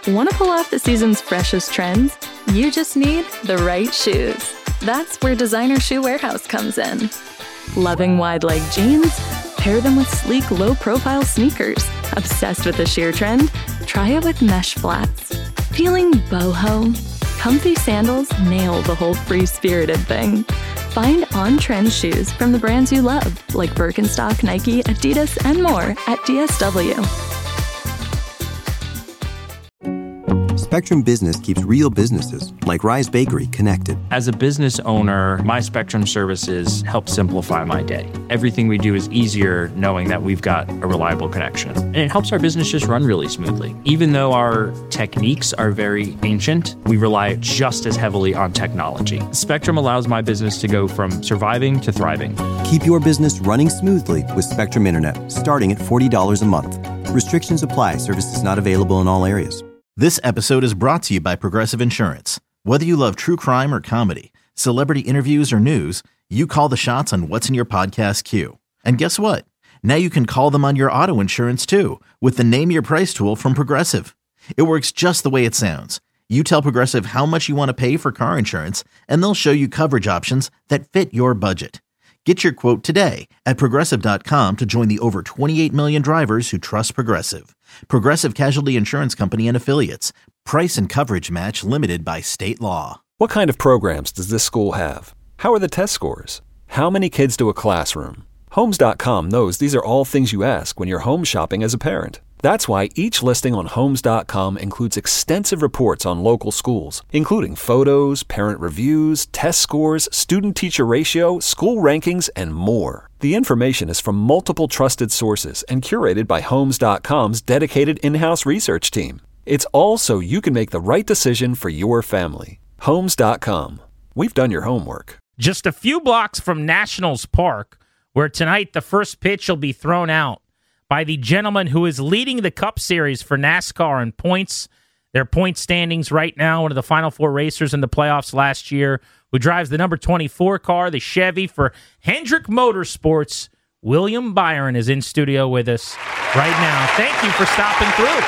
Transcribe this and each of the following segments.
Want to pull off the season's freshest trends? You just need the right shoes. That's where Designer Shoe Warehouse comes in. Loving wide leg jeans? Pair them with sleek, low-profile sneakers. Obsessed with the sheer trend? Try it with mesh flats. Feeling boho? Comfy sandals nail the whole free-spirited thing. Find on-trend shoes from the brands you love, like Birkenstock, Nike, Adidas, and more at DSW. Spectrum Business keeps real businesses, like Rise Bakery, connected. As a business owner, my Spectrum services help simplify my day. Everything we do is easier knowing that we've got a reliable connection. And it helps our business just run really smoothly. Even though our techniques are very ancient, we rely just as heavily on technology. Spectrum allows my business to go from surviving to thriving. Keep your business running smoothly with Spectrum Internet, starting at $40 a month. Restrictions apply. Services not available in all areas. This episode is brought to you by Progressive Insurance. Whether you love true crime or comedy, celebrity interviews or news, you call the shots on what's in your podcast queue. And guess what? Now you can call them on your auto insurance too with the Name Your Price tool from Progressive. It works just the way it sounds. You tell Progressive how much you want to pay for car insurance, and they'll show you coverage options that fit your budget. Get your quote today at Progressive.com to join the over 28 million drivers who trust Progressive. Progressive Casualty Insurance Company and Affiliates. Price and coverage match limited by state law. What kind of programs does this school have? How are the test scores? How many kids do a classroom? Homes.com knows these are all things you ask when you're home shopping as a parent. That's why each listing on Homes.com includes extensive reports on local schools, including photos, parent reviews, test scores, student-teacher ratio, school rankings, and more. The information is from multiple trusted sources and curated by Homes.com's dedicated in-house research team. It's all so you can make the right decision for your family. Homes.com. We've done your homework. Just a few blocks from Nationals Park, where tonight the first pitch will be thrown out by the gentleman who is leading the Cup Series for NASCAR in points. Their point standings right now, one of the Final Four racers in the playoffs last year, who drives the number 24 car, the Chevy for Hendrick Motorsports. William Byron is in studio with us right now. Thank you for stopping through.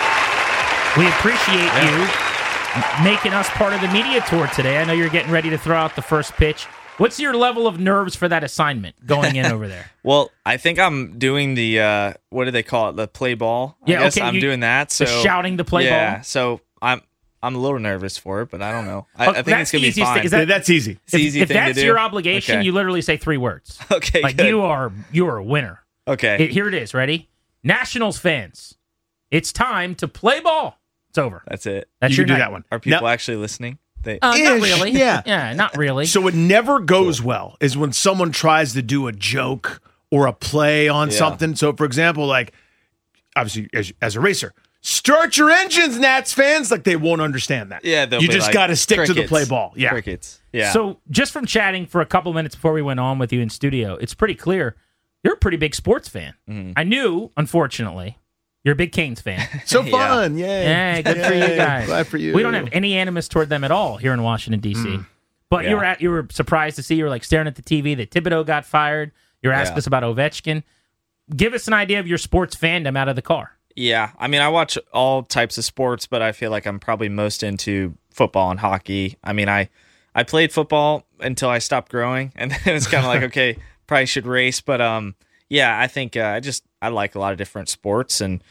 We appreciate you making us part of the media tour today. I know you're getting ready to throw out the first pitch. What's your level of nerves for that assignment going in over there? Well, I think I'm doing the, what do they call it, the play ball? Yeah, I guess okay, I'm doing that. So shouting the play ball? Yeah, so I'm a little nervous for it, but I don't know. I think it's going to be fine. That's easy. It's an easy if thing to that's do. your obligation, Okay. you literally say 3 words. Okay, like good. you're a winner. Okay. Here it is. Ready? Nationals fans, it's time to play ball. It's over. That's it. That's You your can do night. that one. Are people actually listening? Not really. Yeah. Not really. So what never goes well is when someone tries to do a joke or a play on something. So, for example, like, obviously, as a racer, start your engines, Nats fans. Like, they won't understand that. Yeah, they'll you be just like, got to stick to the crickets. play ball. Yeah. Crickets. Yeah. So just from chatting for a couple minutes before we went on with you in studio, it's pretty clear you're a pretty big sports fan. Mm-hmm. I knew, unfortunately, you're a big Canes fan. So fun. Yay. Yeah, good for you guys. Glad for you. We don't have any animus toward them at all here in Washington, D.C. But you were surprised to see, you were like staring at the TV that Thibodeau got fired. You were asking us about Ovechkin. Give us an idea of your sports fandom out of the car. Yeah, I mean, I watch all types of sports, but I feel like I'm probably most into football and hockey. I mean, I played football until I stopped growing, and then it's kind of like, okay, probably should race. But yeah, I think I like a lot of different sports, and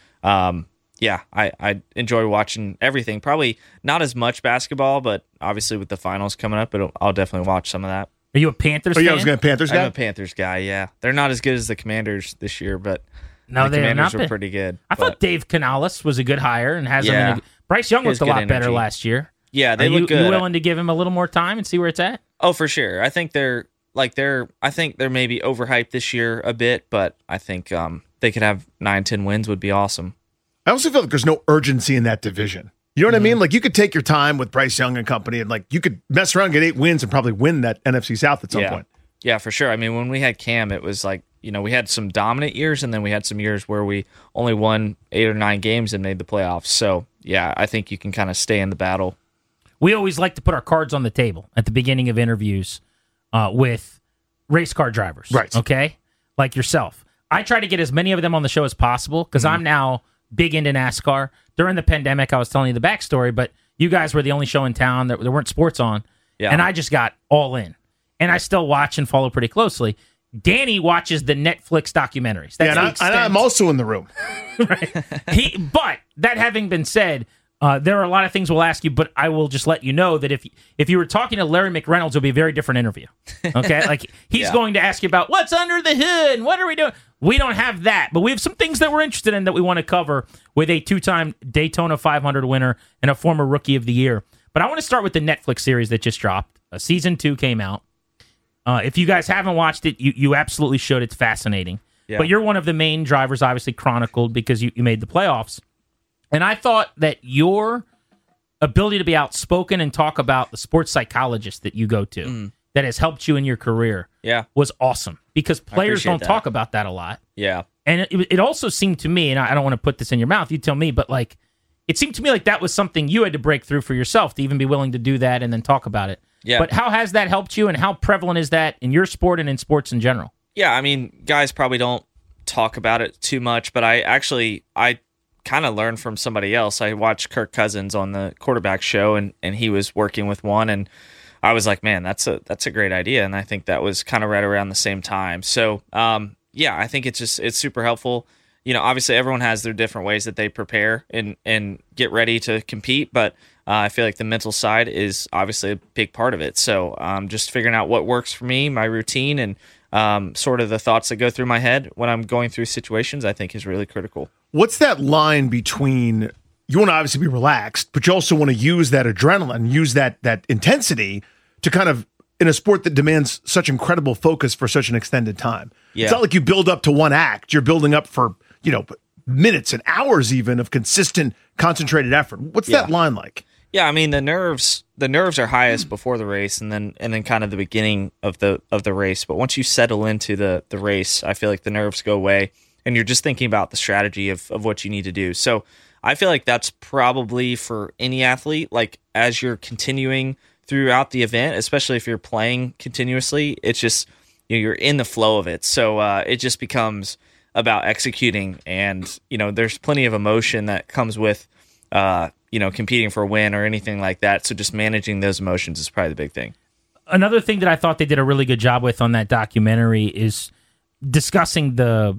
I enjoy watching everything. Probably not as much basketball, but obviously with the finals coming up, I'll definitely watch some of that. Are you a Panthers fan? I was going to Panthers guy. I'm a Panthers guy, yeah. They're not as good as the Commanders this year, but No, the they're Commanders not. were pretty good. I thought Dave Canales was a good hire and has him in Bryce Young He has looked a good lot better energy. last year. Yeah, they Are look good. you willing to give him a little more time and see where it's at? Oh, for sure. I think they're maybe overhyped this year a bit, but I think they could have 9-10 wins would be awesome. I also feel like there's no urgency in that division. You know what I mean? Like, you could take your time with Bryce Young and company, and like, you could mess around, get 8 wins, and probably win that NFC South at some point. Yeah, for sure. I mean, when we had Cam, it was like, we had some dominant years, and then we had some years where we only won 8 or 9 games and made the playoffs. So, yeah, I think you can kind of stay in the battle. We always like to put our cards on the table at the beginning of interviews with race car drivers. Right. Okay? Like yourself. I try to get as many of them on the show as possible because I'm now big into NASCAR. during the pandemic, I was telling you the backstory, but you guys were the only show in town that there weren't sports on. Yeah. And I just got all in. And I still watch and follow pretty closely. Danny watches the Netflix documentaries. That's and I'm also in the room. Right. But that having been said, there are a lot of things we'll ask you, but I will just let you know that if you were talking to Larry McReynolds, it'll be a very different interview. Okay? Like, he's going to ask you about what's under the hood and what are we doing? We don't have that, but we have some things that we're interested in that we want to cover with a 2-time Daytona 500 winner and a former Rookie of the Year. But I want to start with the Netflix series that just dropped. Season 2 came out. If you guys haven't watched it, you absolutely should. It's fascinating. Yeah. But you're one of the main drivers, obviously chronicled, because you made the playoffs. And I thought that your ability to be outspoken and talk about the sports psychologist that you go to that has helped you in your career was awesome, because players don't talk about that a lot. Yeah. And it also seemed to me, and I don't want to put this in your mouth, you tell me, but like it seemed to me like that was something you had to break through for yourself to even be willing to do that and then talk about it. Yeah. But how has that helped you, and how prevalent is that in your sport and in sports in general? Yeah, I mean, guys probably don't talk about it too much, but I kind of learned from somebody else. I watched Kirk Cousins on the quarterback show, and he was working with one, and I was like, man, that's a great idea. And I think that was kind of right around the same time. So, yeah, I think it's super helpful. You know, obviously everyone has their different ways that they prepare and get ready to compete, but I feel like the mental side is obviously a big part of it. So just figuring out what works for me, my routine, and sort of the thoughts that go through my head when I'm going through situations, I think is really critical. What's that line between, you want to obviously be relaxed, but you also want to use that adrenaline, use that intensity to kind of, in a sport that demands such incredible focus for such an extended time. Yeah. It's not like you build up to one act. You're building up for, minutes and hours even of consistent, concentrated effort. What's that line like? Yeah, I mean, the nerves are highest before the race, and then kind of the beginning of the race. But once you settle into the race, I feel like the nerves go away, and you're just thinking about the strategy of what you need to do. So I feel like that's probably for any athlete, like as you're continuing throughout the event, especially if you're playing continuously, it's just, you're in the flow of it. So it just becomes about executing, and there's plenty of emotion that comes with competing for a win or anything like that. So just managing those emotions is probably the big thing. Another thing that I thought they did a really good job with on that documentary is discussing the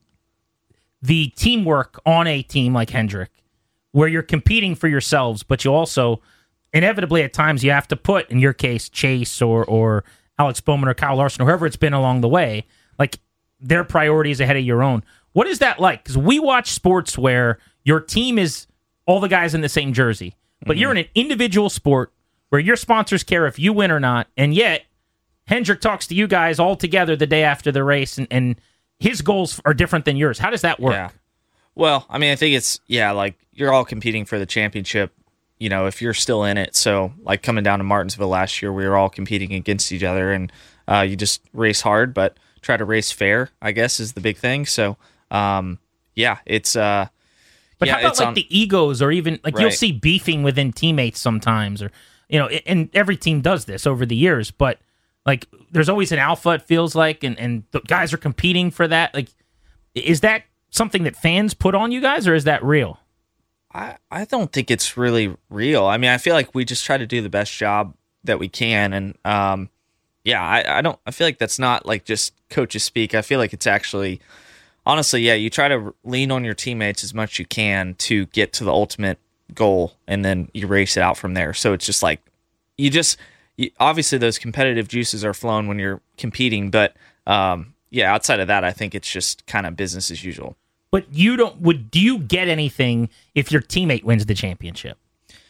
teamwork on a team like Hendrick, where you're competing for yourselves, but you also inevitably at times you have to put, in your case, Chase or Alex Bowman or Kyle Larson, or whoever it's been along the way, like their priorities ahead of your own. What is that like? Because we watch sports where your team is all the guys in the same jersey, but you're in an individual sport where your sponsors care if you win or not, and yet Hendrick talks to you guys all together the day after the race, and his goals are different than yours. How does that work? Yeah. Well, I mean, I think it's, like you're all competing for the championship, if you're still in it. So like coming down to Martinsville last year, we were all competing against each other, and you just race hard, but try to race fair, I guess, is the big thing. So, it's... But how about the egos, or even like you'll see beefing within teammates sometimes, or and every team does this over the years. But like there's always an alpha, it feels like, and the guys are competing for that. Like, is that something that fans put on you guys, or is that real? I don't think it's really real. I mean, I feel like we just try to do the best job that we can, and I feel like that's not like just coaches speak. I feel like it's actually. Honestly, you try to lean on your teammates as much as you can to get to the ultimate goal, and then you race it out from there. So it's just like, obviously those competitive juices are flowing when you're competing, but outside of that, I think it's just kind of business as usual. But do you get anything if your teammate wins the championship?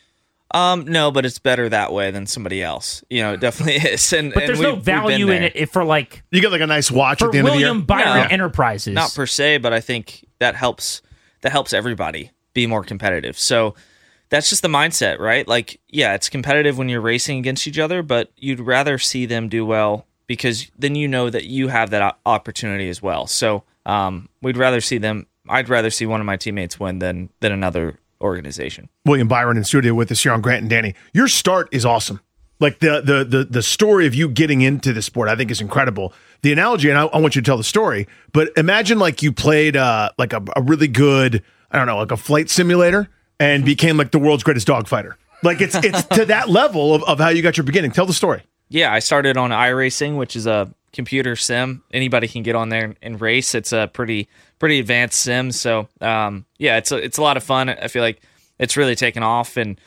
No, but it's better that way than somebody else. It definitely is. But there's no value in it for like... You get like a nice watch at the end of the year? William Byron Enterprises. Not per se, but I think that helps everybody be more competitive. So that's just the mindset, right? Like, it's competitive when you're racing against each other, but you'd rather see them do well because then you know that you have that opportunity as well. So I'd rather see one of my teammates win than another organization. William Byron in studio with us here on Grant and Danny. Your start is awesome. Like the story of you getting into the sport, I think is incredible. The analogy, and I want you to tell the story, but imagine like you played like a really good, I don't know, like a flight simulator, and became like the world's greatest dog fighter. Like it's to that level of how you got your beginning. Tell the story. Yeah, I started on iRacing, which is a computer sim. Anybody can get on there and race. It's a pretty advanced sim. So it's a lot of fun. I feel like it's really taken off, and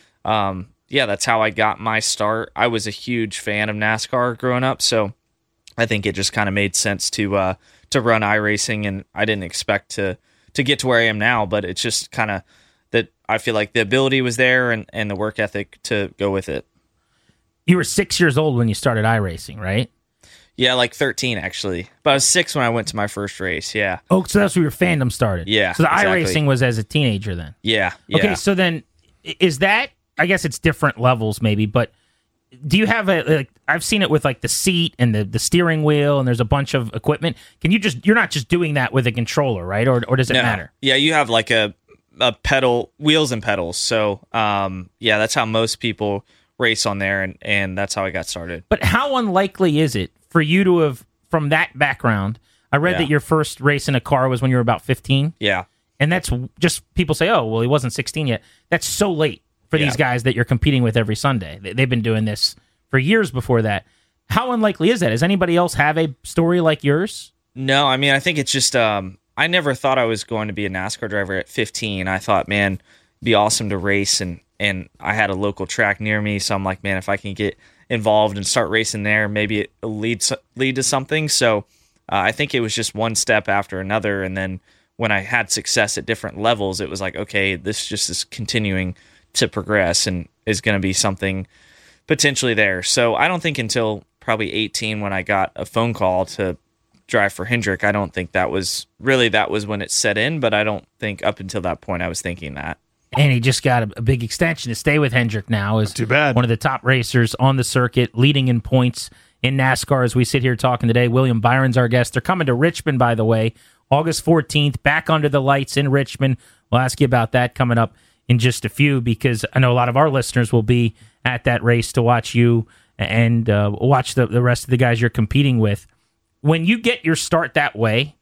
that's how I got my start. I was a huge fan of NASCAR growing up, so I think it just kind of made sense to run iRacing, and I didn't expect to get to where I am now, but it's just kind of that I feel like the ability was there and the work ethic to go with it. You were 6 years old when you started iRacing, right? Yeah, like 13 actually. But I was 6 when I went to my first race. Yeah. Oh, so that's where your fandom started. Yeah. So the exactly. iRacing was as a teenager then. Yeah. Okay, so then is that? I guess it's different levels maybe, but do you have I've seen it with like the seat and the steering wheel, and there's a bunch of equipment. You're not just doing that with a controller, right? Or does it matter? Yeah, you have like a pedal, wheels and pedals. So that's how most people race on there, and that's how I got started. But how unlikely is it for you to have, from that background, I read that your first race in a car was when you were about 15? Yeah. And that's just, people say, oh, well, he wasn't 16 yet. That's so late for these guys that you're competing with every Sunday. They've been doing this for years before that. How unlikely is that? Does anybody else have a story like yours? No, I mean, I think it's just, I never thought I was going to be a NASCAR driver at 15. I thought, man, it'd be awesome to race, and I had a local track near me, so I'm like, man, if I can get involved and start racing there, maybe it'll lead to something. So I think it was just one step after another, and then when I had success at different levels, it was like, okay, this just is continuing to progress and is going to be something potentially there. So I don't think until probably 18 when I got a phone call to drive for Hendrick, I don't think that was when it set in, but I don't think up until that point I was thinking that. And he just got a big extension to stay with Hendrick now. Is too bad. One of the top racers on the circuit, leading in points in NASCAR as we sit here talking today. William Byron's our guest. They're coming to Richmond, by the way, August 14th, back under the lights in Richmond. We'll ask you about that coming up in just a few, because I know a lot of our listeners will be at that race to watch you and watch the rest of the guys you're competing with. When you get your start that way,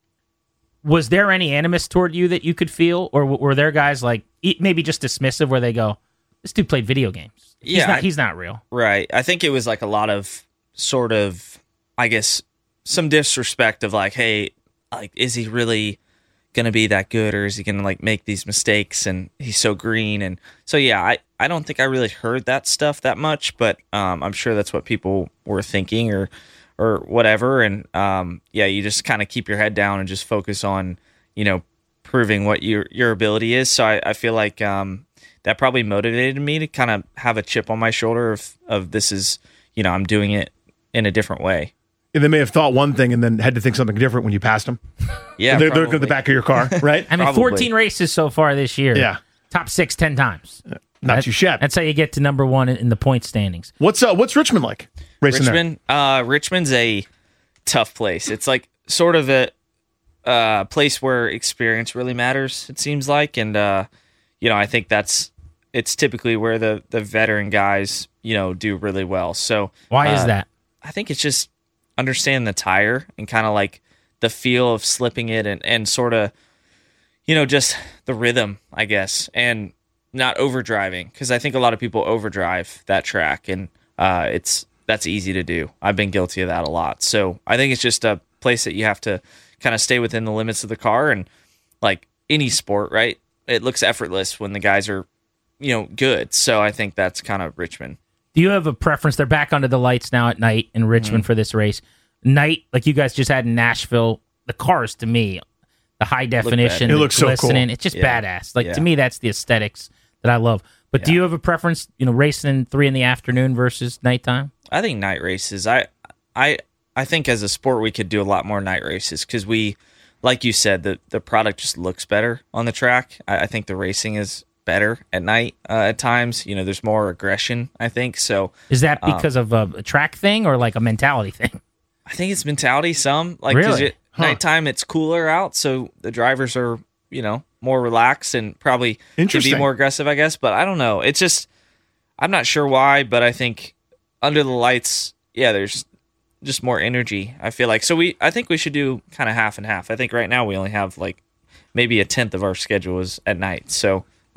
was there any animus toward you that you could feel, or were there guys like maybe just dismissive where they go, this dude played video games? He's not real. Right. I think it was like a lot of sort of, I guess, some disrespect of like, hey, like, is he really going to be that good, or is he going to like make these mistakes, and he's so green? And so, yeah, I don't think I really heard that stuff that much, but I'm sure that's what people were thinking or whatever. And you just kind of keep your head down and just focus on, proving what your ability is. So I feel like that probably motivated me to kind of have a chip on my shoulder of this is, I'm doing it in a different way. And they may have thought one thing and then had to think something different when you passed them. Yeah, they're looking at the back of your car, right? I mean, 14 races so far this year. Yeah. Top 6, 10 times. Not too shabby. That's how you get to number one in the point standings. What's Richmond like? Racing there? Richmond's a tough place. It's like sort of a place where experience really matters, it seems like. And, I think it's typically where the veteran guys, do really well. So why is that? I think it's just understand the tire and kind of like the feel of slipping it and sort of, just the rhythm, I guess, and not overdriving, because I think a lot of people overdrive that track, and that's easy to do. I've been guilty of that a lot. So I think it's just a place that you have to kind of stay within the limits of the car, and like any sport, right? It looks effortless when the guys are, good. So I think that's kind of Richmond. Do you have a preference? They're back under the lights now at night in Richmond for this race. Night, like you guys just had in Nashville, the cars, to me, the high definition, it looks so cool. It's just badass. Like to me, that's the aesthetics that I love. But do you have a preference, racing 3 in the afternoon versus nighttime? I think night races. I think as a sport we could do a lot more night races, because we, like you said, the product just looks better on the track. I think the racing is better at night at times. There's more aggression, I think. So is that because of a track thing or like a mentality thing? I think it's mentality. Some like really? Nighttime it's cooler out, so the drivers are more relaxed and probably can be more aggressive, I guess. But I don't know. It's just I'm not sure why, but I think under the lights, there's just more energy, I feel like. So I think we should do kind of half and half. I think right now we only have like maybe a tenth of our schedule is at night. So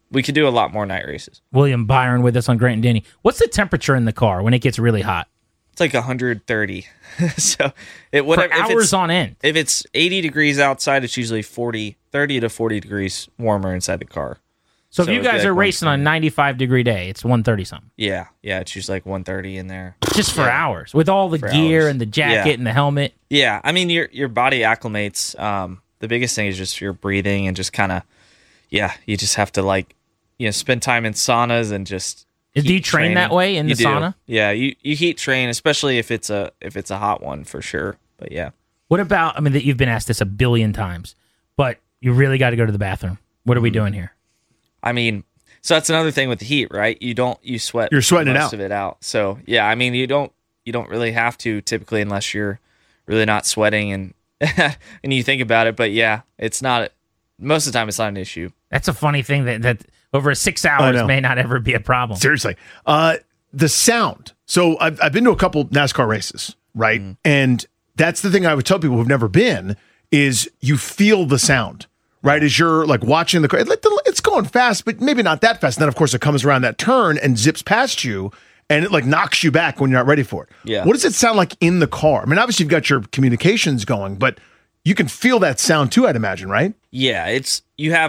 we could do a lot more night races. William Byron with us on Grant and Danny. What's the temperature in the car when it gets really hot? It's like 130. So For hours on end. If it's 80 degrees outside, it's usually 30 to 40 degrees warmer inside the car. So if you guys are racing on a 95-degree day, it's 130-something. Yeah, it's usually like 130 in there. Just for hours, with all the gear and the jacket and the helmet. Yeah, I mean, your body acclimates. The biggest thing is just your breathing and just kind of, you just have to spend time in saunas and just. Do you train that way in the sauna? Yeah, you heat train, especially if it's a hot one for sure. But yeah. What about? I mean, you've been asked this a billion times, but you really got to go to the bathroom. What are we doing here? I mean, so that's another thing with the heat, right? You sweat. You're sweating most it out. of it out. So yeah, I mean, you don't really have to typically unless you're really not sweating and and you think about it. But yeah, it's not. Most of the time, it's not an issue. That's a funny thing that over 6 hours may not ever be a problem. Seriously, the sound. So I've been to a couple NASCAR races, right? Mm. And that's the thing I would tell people who've never been is you feel the sound. Right, as you're like watching the car, it's going fast, but maybe not that fast. And then, of course, it comes around that turn and zips past you, and it like knocks you back when you're not ready for it. Yeah. What does it sound like in the car? I mean, obviously you've got your communications going, but you can feel that sound too, I'd imagine, right? Yeah, you have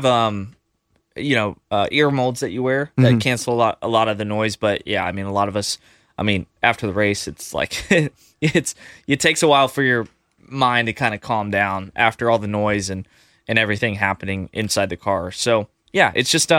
ear molds that you wear that cancel a lot of the noise. But yeah, I mean, a lot of us, after the race, it's like it takes a while for your mind to kind of calm down after all the noise and everything happening inside the car. So yeah, it's just,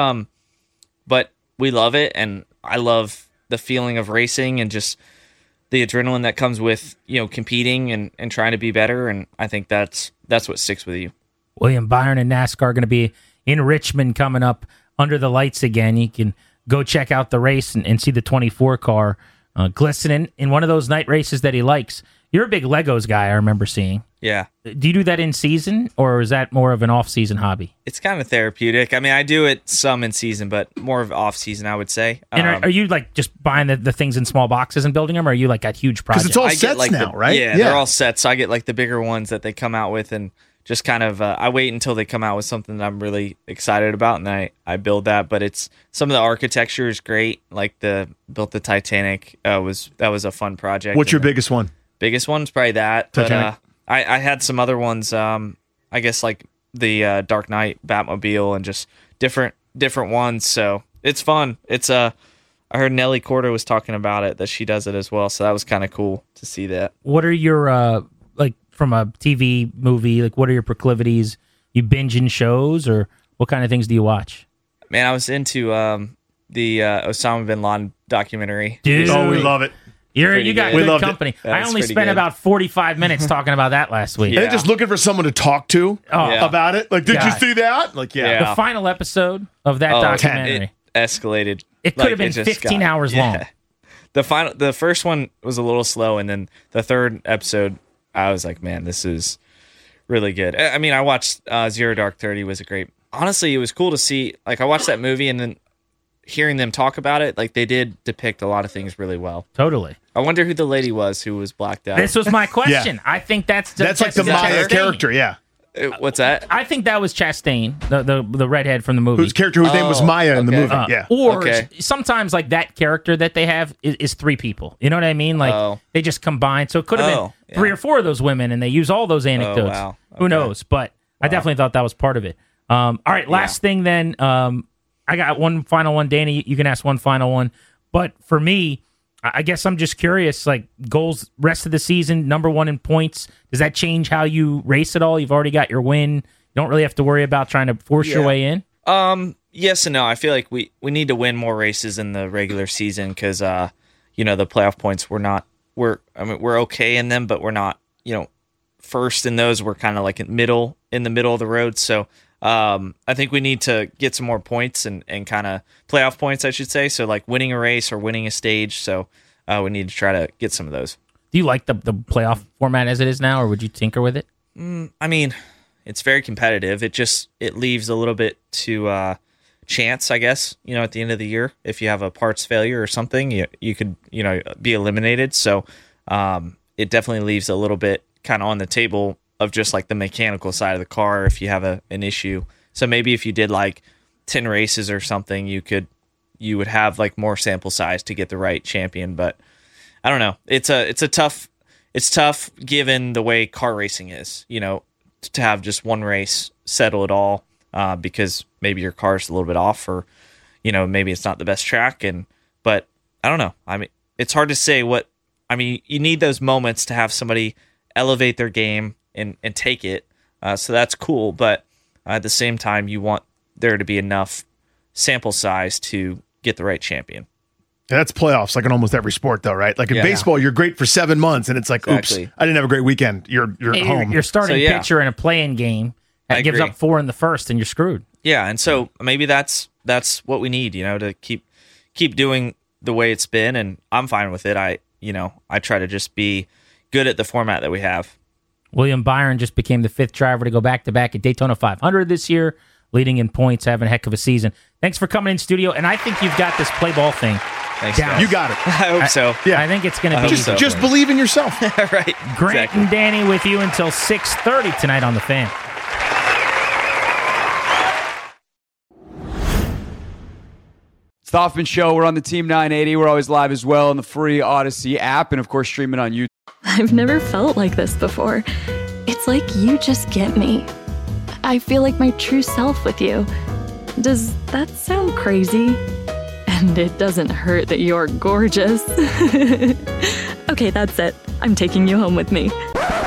but we love it. And I love the feeling of racing and just the adrenaline that comes with, competing and trying to be better. And I think that's what sticks with you. William Byron and NASCAR are going to be in Richmond coming up under the lights again. You can go check out the race and see the 24 car glistening in one of those night races that he likes. You're a big Legos guy, I remember seeing. Yeah. Do you do that in season, or is that more of an off-season hobby? It's kind of therapeutic. I mean, I do it some in season, but more of off-season, I would say. And are you like just buying the things in small boxes and building them, or are you like got huge projects? Because it's all sets now, right? Yeah, they're all sets. So I get like the bigger ones that they come out with, and just kind of I wait until they come out with something that I'm really excited about, and I build that. But it's some of the architecture is great. Like built the Titanic that was a fun project. What's your biggest one? Biggest one's probably that. Titanic. But I had some other ones. I guess like the Dark Knight Batmobile and just different ones. So it's fun. It's I heard Nelly Corda was talking about it, that she does it as well. So that was kind of cool to see that. What are your like from a TV movie? Like what are your proclivities? You binging shows, or what kind of things do you watch? Man, I was into the Osama bin Laden documentary. Dude, oh, we love it. You got good company. I only spent about 45 minutes talking about that last week. Yeah. And just looking for someone to talk to about it. Like, did you see that? Like, The final episode of that documentary. It escalated. It could have been 15 hours long. The first one was a little slow, and then the third episode, I was like, man, this is really good. I mean, I watched Zero Dark 30 was a great. Honestly, it was cool to see. Like, I watched that movie, and then hearing them talk about it, like they did depict a lot of things really well. Totally. I wonder who the lady was who was blacked out. This was my question. I think that's like the Maya character. Yeah. What's that? I think that was Chastain, the redhead from the movie. Whose character whose name was Maya in the movie. Yeah. Or sometimes like that character that they have is three people. You know what I mean? Like they just combine. So it could have been 3 or 4 of those women, and they use all those anecdotes. Oh, wow. Okay. Who knows? But I definitely thought that was part of it. All right, last thing then. I got one final one. Danny, you can ask one final one. But for me, I guess I'm just curious, like goals rest of the season, number 1 in points. Does that change how you race at all? You've already got your win. You don't really have to worry about trying to force your way in? Yes and no. I feel like we need to win more races in the regular season because, the playoff points, we're okay in them, but we're not, first in those. We're kind of like in the middle of the road. So, I think we need to get some more points and kind of playoff points, I should say. So like winning a race or winning a stage. So we need to try to get some of those. Do you like the playoff format as it is now, or would you tinker with it? I mean, it's very competitive. It leaves a little bit to chance, I guess, at the end of the year. If you have a parts failure or something, you could, be eliminated. So it definitely leaves a little bit kind of on the table of just like the mechanical side of the car if you have an issue. So maybe if you did like 10 races or something, you would have like more sample size to get the right champion. But I don't know. It's tough given the way car racing is, to have just one race settle it all, because maybe your car's a little bit off, or, maybe it's not the best track. But I don't know. I mean, it's hard to say you need those moments to have somebody elevate their game and take it. So that's cool. But at the same time, you want there to be enough sample size to get the right champion. That's playoffs, like in almost every sport, though, right? Like in baseball, you're great for 7 months, and it's like, exactly. Oops, I didn't have a great weekend. You're home. You're starting pitcher in a play-in game that gives up 4 in the first, and you're screwed. Yeah, and so maybe that's what we need, to keep doing the way it's been, and I'm fine with it. I try to just be good at the format that we have. William Byron just became the 5th driver to go back-to-back at Daytona 500 this year, leading in points, having a heck of a season. Thanks for coming in studio, and I think you've got this play ball thing. Thanks, down. You got it. I hope so. Yeah. I think it's going to be just believe in yourself. Right. Grant and Danny with you until 6:30 tonight on The Fan. It's the Hoffman Show. We're on the Team 980. We're always live as well on the free Odyssey app, and of course streaming on YouTube. I've never felt like this before. It's like you just get me. I feel like my true self with you. Does that sound crazy? And it doesn't hurt that you're gorgeous. Okay, that's it. I'm taking you home with me.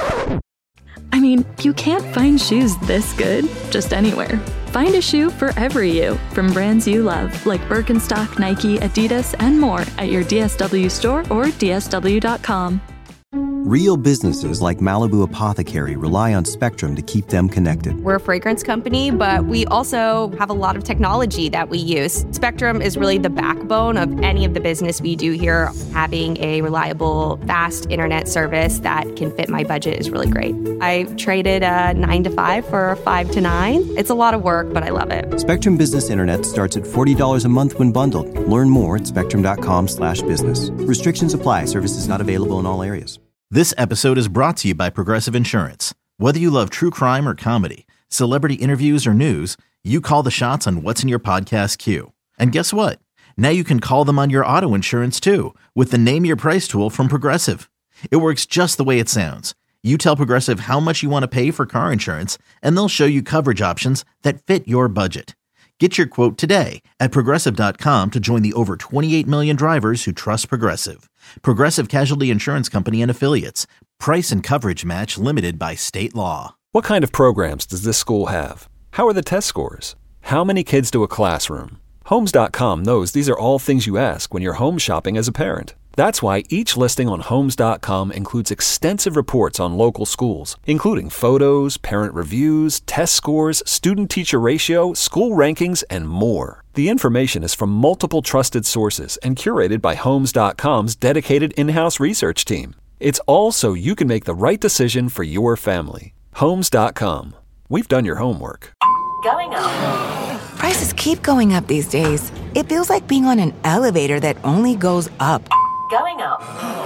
I mean, you can't find shoes this good just anywhere. Find a shoe for every you from brands you love, like Birkenstock, Nike, Adidas, and more at your DSW store or DSW.com. Real businesses like Malibu Apothecary rely on Spectrum to keep them connected. We're a fragrance company, but we also have a lot of technology that we use. Spectrum is really the backbone of any of the business we do here. Having a reliable, fast internet service that can fit my budget is really great. I traded a 9 to 5 for a 5 to 9. It's a lot of work, but I love it. Spectrum Business Internet starts at $40 a month when bundled. Learn more at spectrum.com/business. Restrictions apply. Services not available in all areas. This episode is brought to you by Progressive Insurance. Whether you love true crime or comedy, celebrity interviews or news, you call the shots on what's in your podcast queue. And guess what? Now you can call them on your auto insurance too with the Name Your Price tool from Progressive. It works just the way it sounds. You tell Progressive how much you want to pay for car insurance, and they'll show you coverage options that fit your budget. Get your quote today at Progressive.com to join the over 28 million drivers who trust Progressive. Progressive Casualty Insurance Company and Affiliates. Price and coverage match limited by state law. What kind of programs does this school have? How are the test scores? How many kids do a classroom? Homes.com knows these are all things you ask when you're home shopping as a parent. That's why each listing on Homes.com includes extensive reports on local schools, including photos, parent reviews, test scores, student-teacher ratio, school rankings, and more. The information is from multiple trusted sources and curated by Homes.com's dedicated in-house research team. It's all so you can make the right decision for your family. Homes.com. We've done your homework. Going up. Prices keep going up these days. It feels like being on an elevator that only goes up. Going up.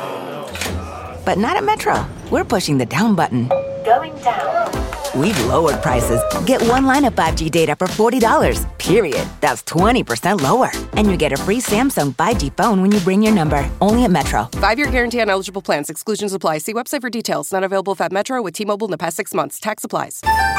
But not at Metro. We're pushing the down button. Going down. We've lowered prices. Get one line of 5G data for $40, period. That's 20% lower. And you get a free Samsung 5G phone when you bring your number. Only at Metro. 5-year guarantee on eligible plans. Exclusions apply. See website for details. Not available at Metro with T-Mobile in the past 6 months. Tax applies.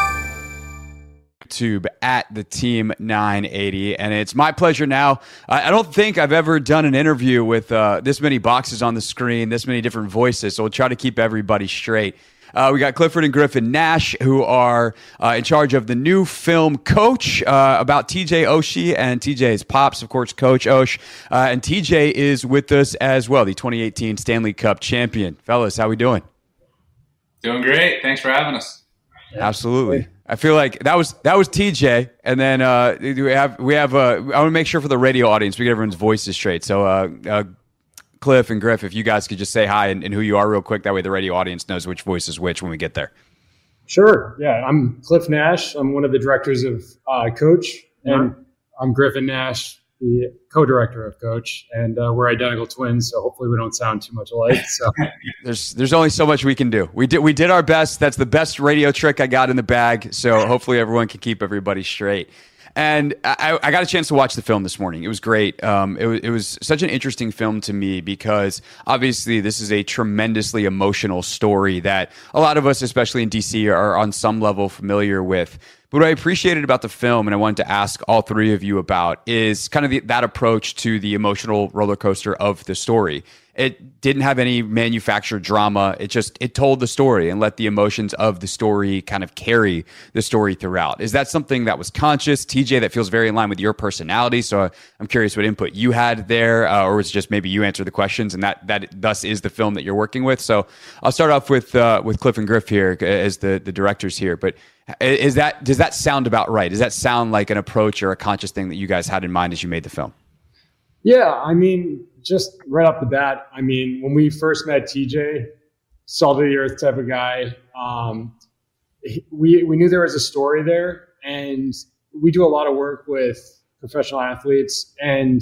YouTube at the Team 980, and it's my pleasure now. I don't think I've ever done an interview with this many boxes on the screen, this many different voices, so we'll try to keep everybody straight. We got Clifford and Griffin Nash, who are in charge of the new film Coach, about TJ Oshie and TJ's pops, of course, Coach Osh. And TJ is with us as well, the 2018 Stanley Cup champion. Fellas, how we doing? Doing great. Thanks for having us. Absolutely. I feel like that was TJ, and then we have. I want to make sure for the radio audience we get everyone's voices straight. So, Cliff and Griff, if you guys could just say hi and who you are real quick, that way the radio audience knows which voice is which when we get there. Sure. Yeah, I'm Cliff Nash. I'm one of the directors of Coach, and I'm Griffin Nash, the co-director of Coach, and we're identical twins, so hopefully we don't sound too much alike. So there's only so much we can do. We did our best. That's the best radio trick I got in the bag. So hopefully everyone can keep everybody straight. And I got a chance to watch the film this morning. It was great. It was such an interesting film to me because obviously this is a tremendously emotional story that a lot of us, especially in DC, are on some level familiar with. But what I appreciated about the film, and I wanted to ask all three of you about, is kind of that approach to the emotional roller coaster of the story. It didn't have any manufactured drama. It told the story and let the emotions of the story kind of carry the story throughout. Is that something that was conscious, TJ, that feels very in line with your personality? So I'm curious what input you had there, or was it just maybe you answer the questions and that thus is the film that you're working with? So I'll start off with Cliff and Griff here as the directors here. But does that sound about right? Does that sound like an approach or a conscious thing that you guys had in mind as you made the film? Yeah, I mean, just right off the bat, I mean, when we first met TJ, salt of the earth type of guy, we knew there was a story there, and we do a lot of work with professional athletes, and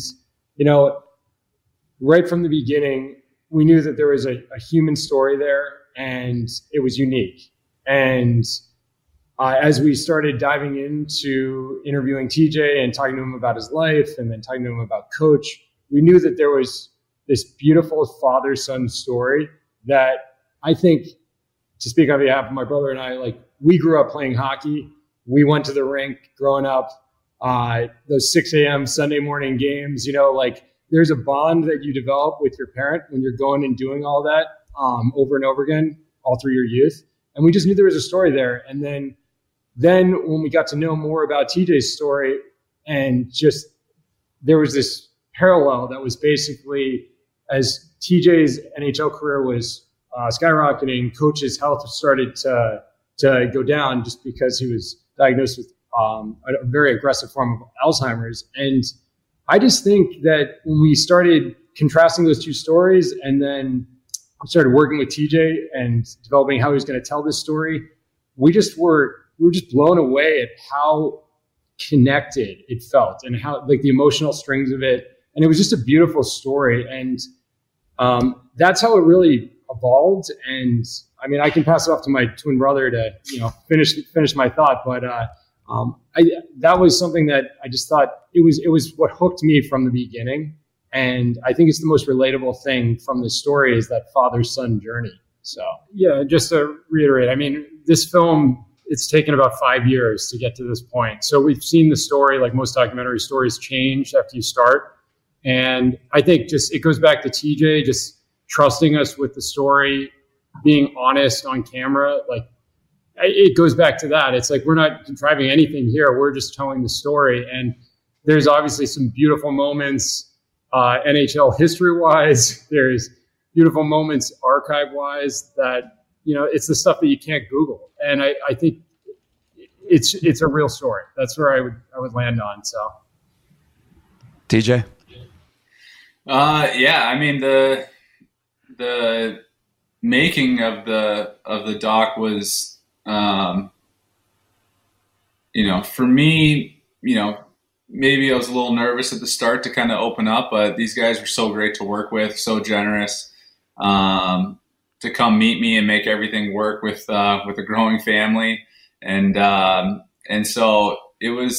right from the beginning, we knew that there was a human story there, and it was unique. And as we started diving into interviewing TJ and talking to him about his life and then talking to him about Coach, we knew that there was this beautiful father-son story that I think, to speak on behalf of my brother and I, like, we grew up playing hockey. We went to the rink growing up, those 6 a.m. Sunday morning games, there's a bond that you develop with your parent when you're going and doing all that over and over again, all through your youth. And we just knew there was a story there. And then when we got to know more about TJ's story, and just there was this parallel that was basically, as TJ's NHL career was skyrocketing, Coach's health started to go down just because he was diagnosed with a very aggressive form of Alzheimer's. And I just think that when we started contrasting those two stories, and then started working with TJ and developing how he was going to tell this story, we were just blown away at how connected it felt and how, like, the emotional strings of it. And it was just a beautiful story. And that's how it really evolved. And I mean, I can pass it off to my twin brother to, finish my thought. But that was something that I just thought it was what hooked me from the beginning. And I think it's the most relatable thing from the story is that father-son journey. So, yeah, just to reiterate, I mean, this film, it's taken about 5 years to get to this point. So we've seen the story, like most documentary stories, change after you start. And I think it goes back to TJ just trusting us with the story, being honest on camera. Like, it goes back to that. It's like, we're not contriving anything here. We're just telling the story. And there's obviously some beautiful moments, NHL history-wise. There's beautiful moments archive-wise that, it's the stuff that you can't Google. And I think it's a real story. That's where I would land on. So, TJ? Yeah, I mean, the making of the doc was, for me, maybe I was a little nervous at the start to kind of open up, but these guys were so great to work with, so generous, to come meet me and make everything work with a growing family. And so it was,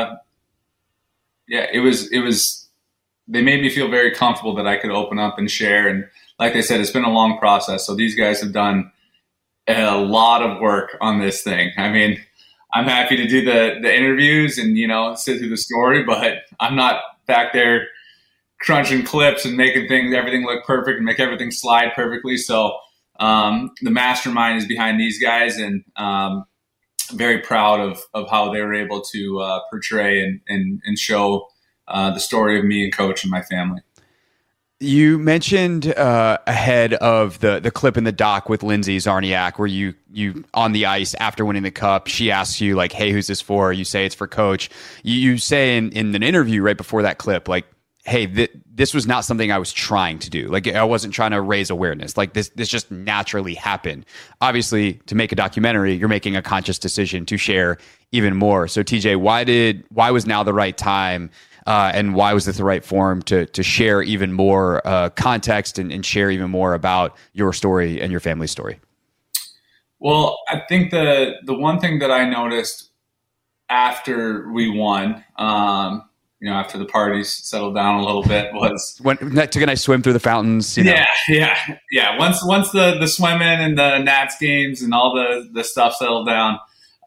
it was, they made me feel very comfortable that I could open up and share. And like I said, it's been a long process. So these guys have done a lot of work on this thing. I mean, I'm happy to do the interviews and, sit through the story, but I'm not back there crunching clips and making everything look perfect and make everything slide perfectly. So the mastermind is behind these guys, and very proud of how they were able to portray and show the story of me and Coach and my family. You mentioned ahead of the clip in the doc with Lindsay Czarniak, where you on the ice after winning the cup, she asks you, like, hey, who's this for? You say it's for Coach. You say in an interview right before that clip, like, hey, this was not something I was trying to do. Like, I wasn't trying to raise awareness. Like, this just naturally happened. Obviously, to make a documentary, you're making a conscious decision to share even more. So, TJ, why was now the right time? And why was this the right forum to share even more context and share even more about your story and your family's story? Well, I think the one thing that I noticed after we won, after the parties settled down a little bit, was took a nice swim through the fountains. Yeah. Once the swimming and the Nats games and all the stuff settled down,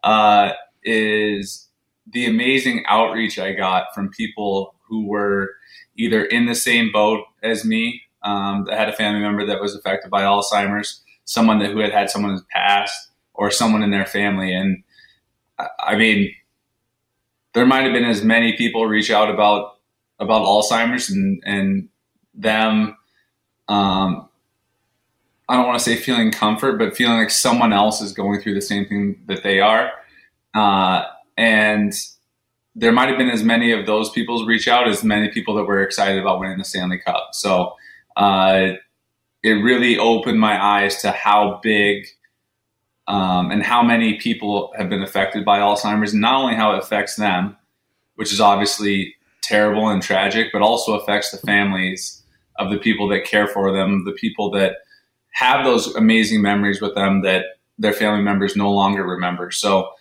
is the amazing outreach I got from people who were either in the same boat as me, that had a family member that was affected by Alzheimer's, someone who had someone who's passed, or someone in their family. And I mean, there might have been as many people reach out about Alzheimer's and them. I don't want to say feeling comfort, but feeling like someone else is going through the same thing that they are. And there might have been as many of those people reach out as many people that were excited about winning the Stanley Cup. So it really opened my eyes to how big and how many people have been affected by Alzheimer's, and not only how it affects them, which is obviously terrible and tragic, but also affects the families of the people that care for them, the people that have those amazing memories with them that their family members no longer remember. So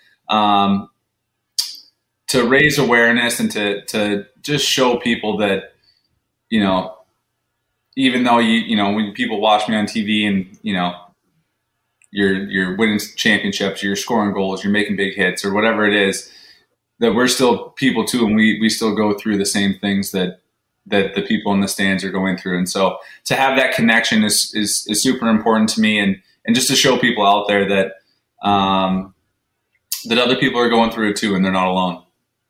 to raise awareness and to just show people that, even though when people watch me on TV and, you're winning championships, you're scoring goals, you're making big hits or whatever it is, that we're still people too. And we still go through the same things that the people in the stands are going through. And so to have that connection is super important to me. And just to show people out there that, that other people are going through it too, and they're not alone.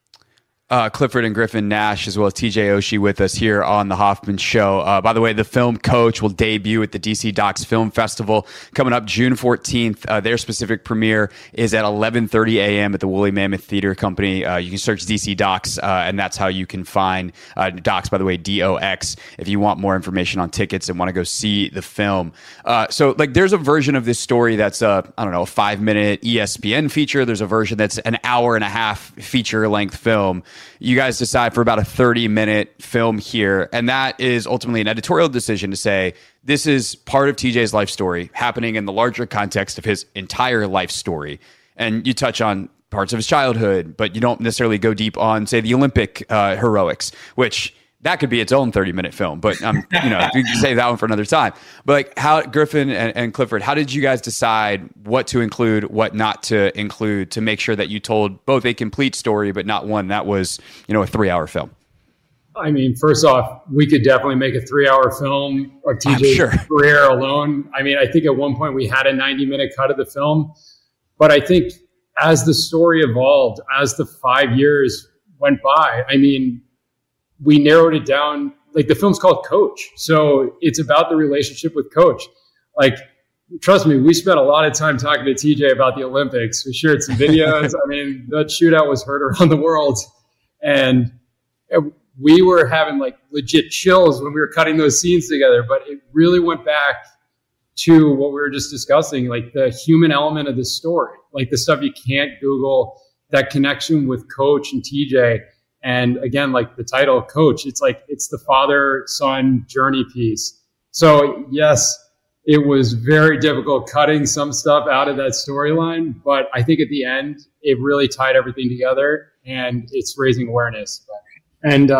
Clifford and Griffin Nash, as well as TJ Oshie, with us here on the Hoffman Show. By the way, the film Coach will debut at the DC Docs Film Festival coming up June 14th. Their specific premiere is at 11:30 a.m. at the Woolly Mammoth Theater Company. You can search DC Docs, and that's how you can find Docs, by the way, DOX, if you want more information on tickets and want to go see the film. So there's a version of this story that's a 5-minute ESPN feature. There's a version that's an hour and a half feature-length film. You guys decide for about a 30-minute film here, and that is ultimately an editorial decision to say this is part of TJ's life story happening in the larger context of his entire life story. And you touch on parts of his childhood, but you don't necessarily go deep on, say, the Olympic heroics, which that could be its own 30-minute film, but we can save that one for another time. But how, Griffin and Clifford, how did you guys decide what to include, what not to include, to make sure that you told both a complete story, but not one that was, a 3-hour film? I mean, first off, we could definitely make a 3-hour film of TJ's career alone. I mean, I think at one point we had a 90-minute cut of the film, but I think as the story evolved, as the 5 years went by, I mean, we narrowed it down. The film's called Coach. So it's about the relationship with Coach. Trust me, we spent a lot of time talking to TJ about the Olympics. We shared some videos. I mean, that shootout was heard around the world. And we were having legit chills when we were cutting those scenes together. But it really went back to what we were just discussing, the human element of the story, the stuff you can't Google, that connection with Coach and TJ. And again, the title Coach, it's the father-son journey piece. So yes, it was very difficult cutting some stuff out of that storyline, but I think at the end, it really tied everything together, and it's raising awareness. And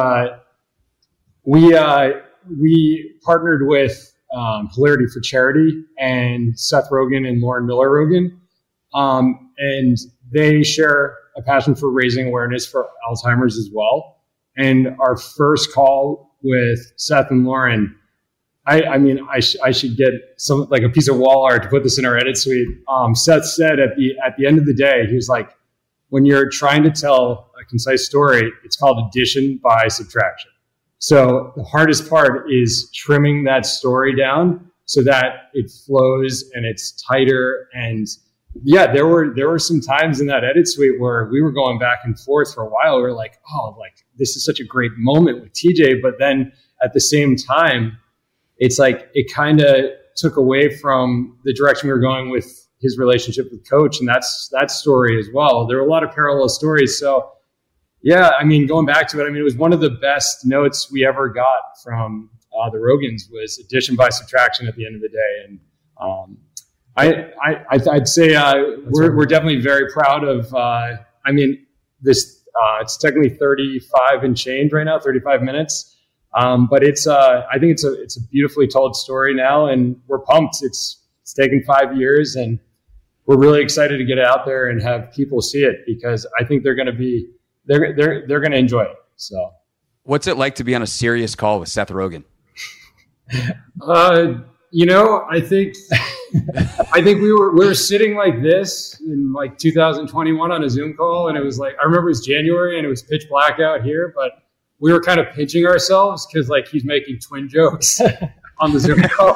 we partnered with Hilarity for Charity and Seth Rogen and Lauren Miller Rogen, and they share a passion for raising awareness for Alzheimer's as well. And our first call with Seth and Lauren, I should get some a piece of wall art to put this in our edit suite. Seth said at the end of the day, he was like, when you're trying to tell a concise story, it's called addition by subtraction. So the hardest part is trimming that story down so that it flows and it's tighter. And yeah, there were some times in that edit suite where we were going back and forth for a while. We were like, this is such a great moment with TJ. But then at the same time, it's it kind of took away from the direction we were going with his relationship with Coach. And that's that story as well. There were a lot of parallel stories. So yeah, I mean, going back to it, it was one of the best notes we ever got from the Rogans was addition by subtraction at the end of the day. And I'd say we're definitely very proud of. this. It's technically 35 and change right now, 35 minutes. But I think it's a beautifully told story now, and we're pumped. It's taken 5 years, and we're really excited to get it out there and have people see it, because I think they're going to enjoy it. So, what's it like to be on a serious call with Seth Rogen? I think we were sitting like this in like 2021 on a Zoom call, and it was like, I remember it was January and it was pitch black out here, but we were kind of pinching ourselves because like he's making twin jokes on the Zoom call.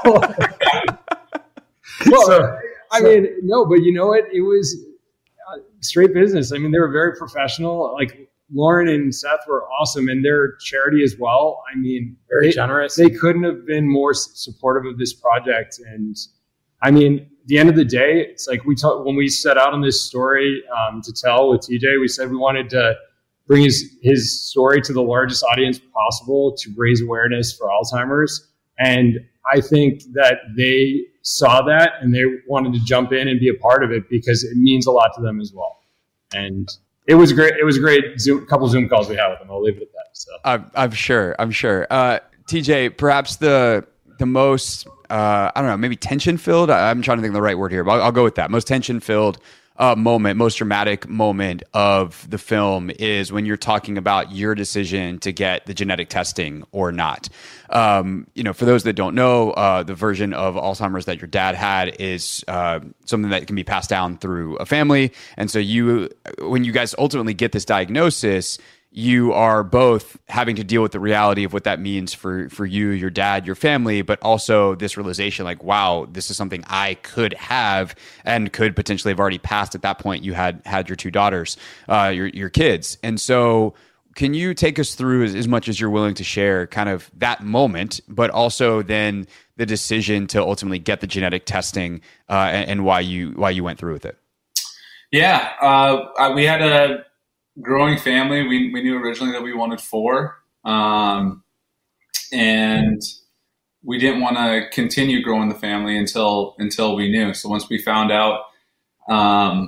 But you know what? It was straight business. I mean, they were very professional. Like Lauren and Seth were awesome, and their charity as well. I mean, very generous. They couldn't have been more supportive of this project. And I mean, at the end of the day, it's like when we set out on this story to tell with TJ, we said we wanted to bring his story to the largest audience possible to raise awareness for Alzheimer's. And I think that they saw that and they wanted to jump in and be a part of it because it means a lot to them as well. And it was great. It was a great couple Zoom calls we had with them. I'll leave it at that. So I'm sure. TJ, perhaps the most, I don't know, maybe tension filled. I'm trying to think of the right word here, but I'll go with that. Most tension filled moment, most dramatic moment of the film is when you're talking about your decision to get the genetic testing or not. For those that don't know, the version of Alzheimer's that your dad had is something that can be passed down through a family. And so when you guys ultimately get this diagnosis, you are both having to deal with the reality of what that means for you, your dad, your family, but also this realization like, wow, this is something I could have and could potentially have already passed. At that point, you had your two daughters, your kids. And so can you take us through as much as you're willing to share kind of that moment, but also then the decision to ultimately get the genetic testing and why you went through with it? Yeah, we had a growing family. We knew originally that we wanted 4, and we didn't want to continue growing the family until we knew. So once we found out, my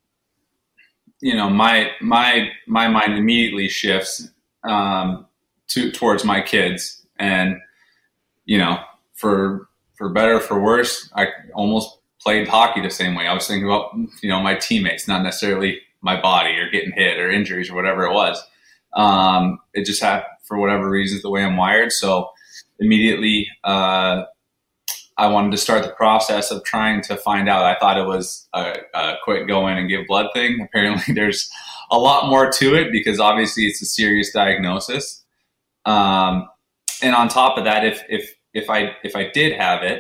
mind immediately shifts towards my kids, and for better or for worse, I almost played hockey the same way. I was thinking about my teammates, not necessarily my body or getting hit or injuries or whatever it was. It just happened for whatever reasons the way I'm wired. So immediately I wanted to start the process of trying to find out. I thought it was a quick go in and give blood thing. Apparently there's a lot more to it because obviously it's a serious diagnosis. And on top of that, if I did have it,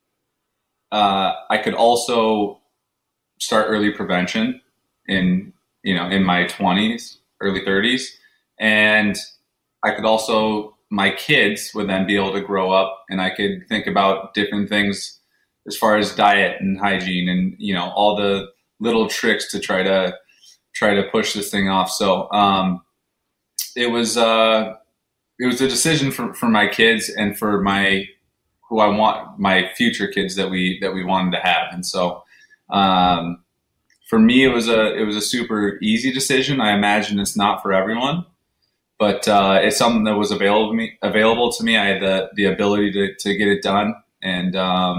I could also start early prevention in my 20s, early 30s. And I could also, my kids would then be able to grow up and I could think about different things as far as diet and hygiene and, all the little tricks to try to push this thing off. So, it was a decision for my kids and for my future kids that we wanted to have. And so, for me, it was a super easy decision. I imagine it's not for everyone, but it's something that was available to me. I had the ability to get it done, and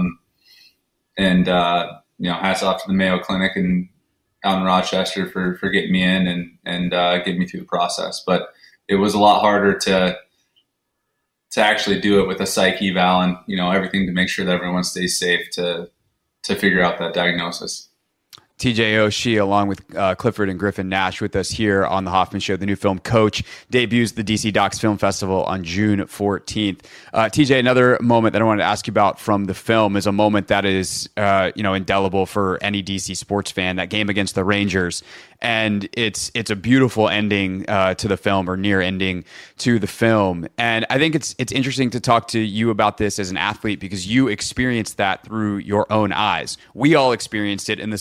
hats off to the Mayo Clinic and out in Rochester for getting me in and getting me through the process. But it was a lot harder to actually do it with a psych eval and everything to make sure that everyone stays safe to figure out that diagnosis. TJ Oshie, along with Clifford and Griffin Nash, with us here on The Hoffman Show. The new film, Coach, debuts the DC Docs Film Festival on June 14th. TJ, another moment that I wanted to ask you about from the film is a moment that is, indelible for any DC sports fan, that game against the Rangers. And it's a beautiful ending to the film, or near ending to the film. And I think it's interesting to talk to you about this as an athlete because you experienced that through your own eyes. We all experienced it in the same way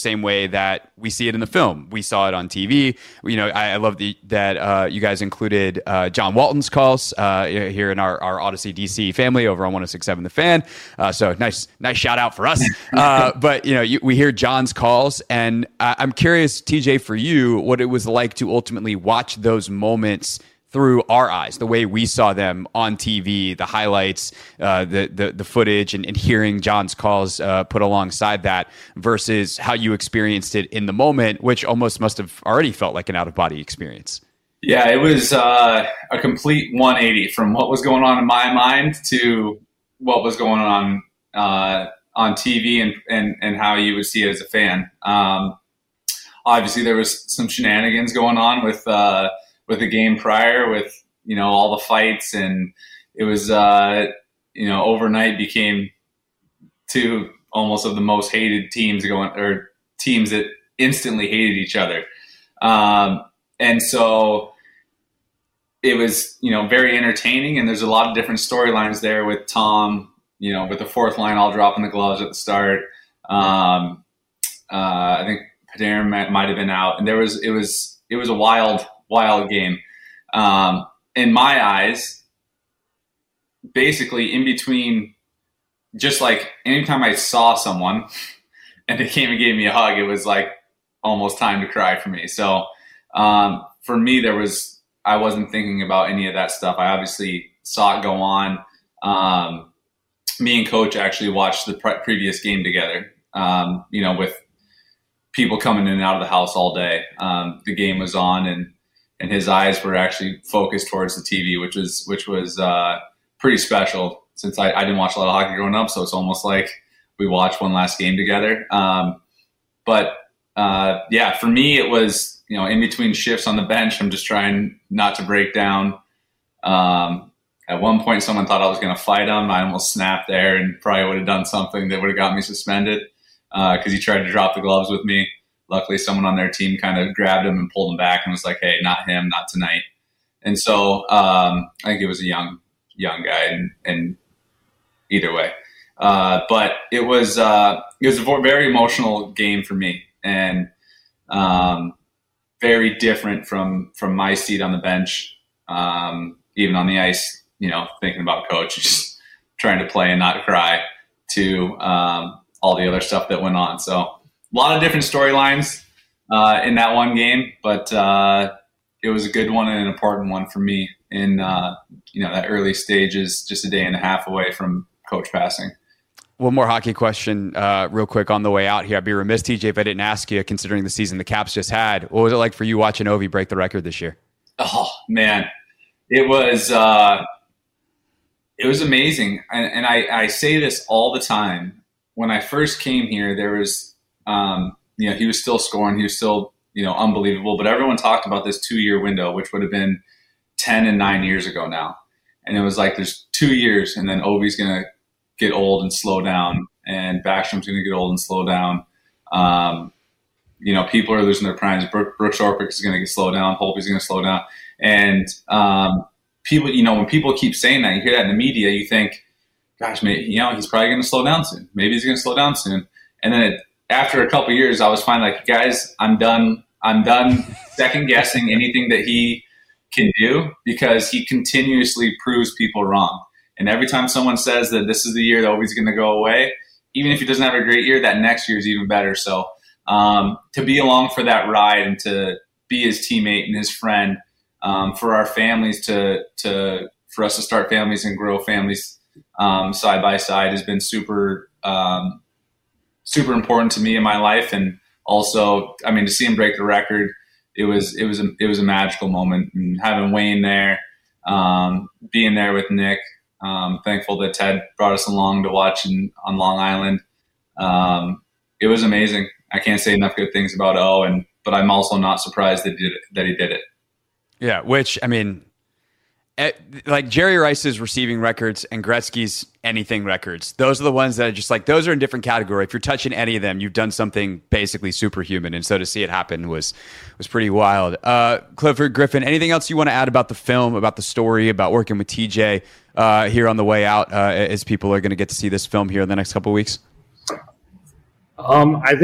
way that we see it in the film. We saw it on TV. You know, I love that you guys included John Walton's calls here in our Odyssey DC family over on 106.7 The Fan. So nice shout out for us. But you know, we hear John's calls, and I'm curious, TJ, for you, what it was like to ultimately watch those moments through our eyes, the way we saw them on TV, the highlights, the footage, and hearing John's calls put alongside that, versus how you experienced it in the moment, which almost must have already felt like an out-of-body experience. Yeah, it was a complete 180 from what was going on in my mind to what was going on TV and how you would see it as a fan. Obviously, there was some shenanigans going on with the game prior, with, you know, all the fights, and it was you know, overnight became two almost of the most hated teams teams that instantly hated each other, and so it was, you know, very entertaining, and there's a lot of different storylines there with Tom, you know, with the fourth line all dropping the gloves at the start. I think Panarin might have been out, and it was a wild game. In my eyes, basically in between, just like anytime I saw someone and they came and gave me a hug, it was like almost time to cry for me. So for me, I wasn't thinking about any of that stuff. I obviously saw it go on. Me and Coach actually watched the previous game together, you know, with people coming in and out of the house all day. The game was on, and his eyes were actually focused towards the TV, which was pretty special, since I didn't watch a lot of hockey growing up. So it's almost like we watched one last game together. But for me, it was, you know, in between shifts on the bench, I'm just trying not to break down. At one point, someone thought I was going to fight him. I almost snapped there and probably would have done something that would have got me suspended, because he tried to drop the gloves with me. Luckily, someone on their team kind of grabbed him and pulled him back and was like, "Hey, not him, not tonight." And so I think it was a young guy, and either way, but it was a very emotional game for me, and very different from my seat on the bench, even on the ice. You know, thinking about Coach, just trying to play and not cry, to all the other stuff that went on. So a lot of different storylines in that one game, but it was a good one and an important one for me in that early stages, just a day and a half away from Coach passing. One more hockey question real quick on the way out here. I'd be remiss, TJ, if I didn't ask you, considering the season the Caps just had, what was it like for you watching Ovi break the record this year? Oh, man. It was amazing. And I say this all the time. When I first came here, there was, he was still scoring. He was still, unbelievable. But everyone talked about this 2-year window, which would have been 10 and 9 years ago now. And it was like, there's 2 years, and then Ovi's going to get old and slow down, and Backstrom's going to get old and slow down. People are losing their primes. Brooks Orpik is going to slow down. Holtby's going to slow down. And people, when people keep saying that, you hear that in the media, you think, gosh, maybe, he's probably going to slow down soon. Maybe he's going to slow down soon. And then after a couple of years, I was finally like, guys, I'm done second guessing anything that he can do, because he continuously proves people wrong. And every time someone says that this is the year that Ovi's going to go away, even if he doesn't have a great year, that next year is even better. So to be along for that ride and to be his teammate and his friend, for our families for us to start families and grow families side by side has been super important to me in my life. And also, to see him break the record, it was a magical moment. And having Wayne there, being there with Nick, thankful that Ted brought us along to watch on Long Island. It was amazing. I can't say enough good things about O, but I'm also not surprised that he did it. Yeah, which, like Jerry Rice's receiving records and Gretzky's anything records, those are the ones that are just like, those are in a different category. If you're touching any of them, you've done something basically superhuman. And so to see it happen was pretty wild. Clifford, Griffin, anything else you want to add about the film, about the story, about working with TJ here on the way out, as people are going to get to see this film here in the next couple of weeks? I think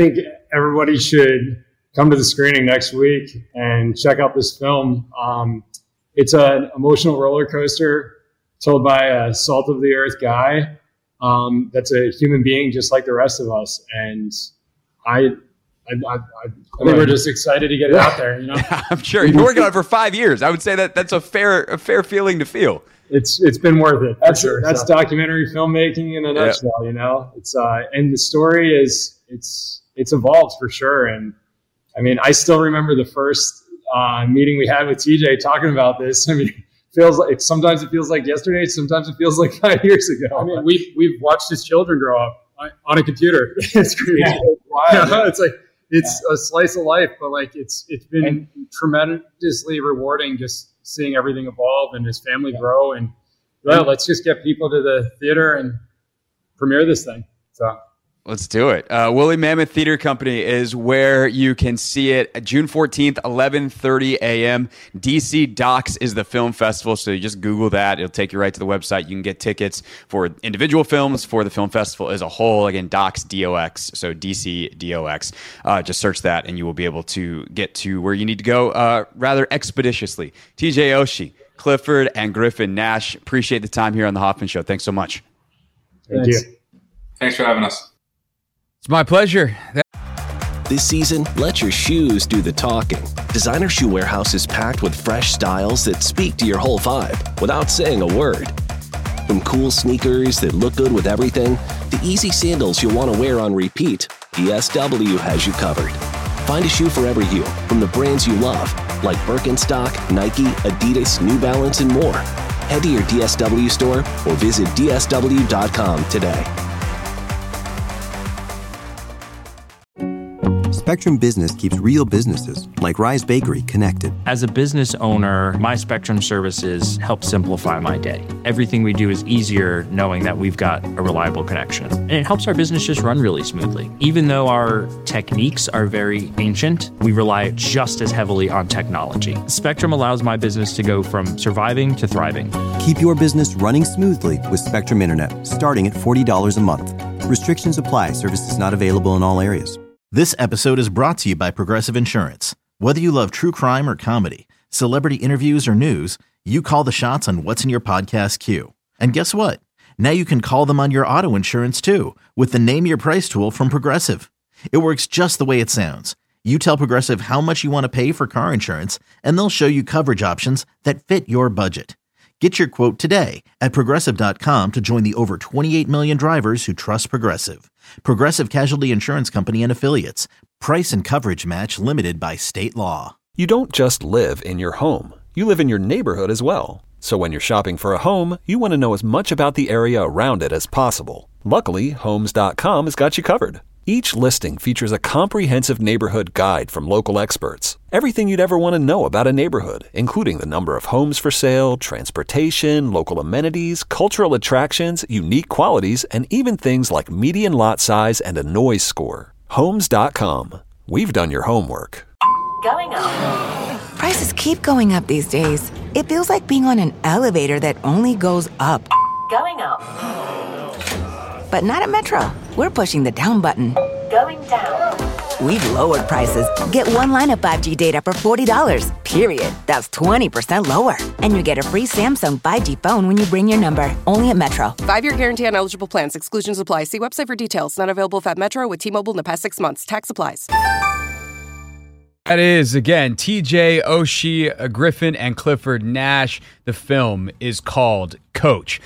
everybody should come to the screening next week and check out this film. It's an emotional roller coaster told by a salt of the earth guy that's a human being just like the rest of us. And I think we're just excited to get it out there. I'm sure you've been working on it for 5 years. I would say that's a fair feeling to feel. It's been worth it. That's documentary filmmeaking in a nutshell. It's and the story is it's evolved for sure. And I mean, I still remember the first meeting we had with TJ talking about this. I mean, sometimes it feels like yesterday. Sometimes it feels like 5 years ago. I mean, we've watched his children grow up on a computer. It's crazy. Yeah. It's like it's a slice of life, but like it's been tremendously rewarding just seeing everything evolve and his family grow. And let's just get people to the theater and premiere this thing. So. Let's do it. Woolly Mammoth Theater Company is where you can see it. June 14th, 11:30 a.m. DC Docs is the film festival, so you just Google that. It'll take you right to the website. You can get tickets for individual films, for the film festival as a whole. Again, Docs, D-O-X, so DC, D-O-X. Just search that, and you will be able to get to where you need to go rather expeditiously. TJ Oshie, Clifford, and Griffin Nash, appreciate the time here on The Hoffman Show. Thanks so much. Thank you. Thanks for having us. It's my pleasure. This season, let your shoes do the talking. Designer Shoe Warehouse is packed with fresh styles that speak to your whole vibe without saying a word. From cool sneakers that look good with everything, to easy sandals you'll want to wear on repeat, DSW has you covered. Find a shoe for every you from the brands you love, like Birkenstock, Nike, Adidas, New Balance, and more. Head to your DSW store or visit DSW.com today. Spectrum Business keeps real businesses, like Rise Bakery, connected. As a business owner, my Spectrum services help simplify my day. Everything we do is easier knowing that we've got a reliable connection. And it helps our business just run really smoothly. Even though our techniques are very ancient, we rely just as heavily on technology. Spectrum allows my business to go from surviving to thriving. Keep your business running smoothly with Spectrum Internet, starting at $40 a month. Restrictions apply. Services not available in all areas. This episode is brought to you by Progressive Insurance. Whether you love true crime or comedy, celebrity interviews or news, you call the shots on what's in your podcast queue. And guess what? Now you can call them on your auto insurance too with the Name Your Price tool from Progressive. It works just the way it sounds. You tell Progressive how much you want to pay for car insurance, and they'll show you coverage options that fit your budget. Get your quote today at Progressive.com to join the over 28 million drivers who trust Progressive. Progressive Casualty Insurance Company and Affiliates. Price and coverage match limited by state law. You don't just live in your home. You live in your neighborhood as well. So when you're shopping for a home, you want to know as much about the area around it as possible. Luckily, Homes.com has got you covered. Each listing features a comprehensive neighborhood guide from local experts. Everything you'd ever want to know about a neighborhood, including the number of homes for sale, transportation, local amenities, cultural attractions, unique qualities, and even things like median lot size and a noise score. Homes.com. We've done your homework. Going up. Prices keep going up these days. It feels like being on an elevator that only goes up. Going up. But not at Metro. We're pushing the down button. Going down. We've lowered prices. Get one line of 5G data for $40, period. That's 20% lower. And you get a free Samsung 5G phone when you bring your number. Only at Metro. 5-year guarantee on eligible plans. Exclusions apply. See website for details. Not available at Metro with T-Mobile in the past 6 months. Tax applies. That is, again, TJ Oshie, Griffin, and Clifford Nash. The film is called Coach.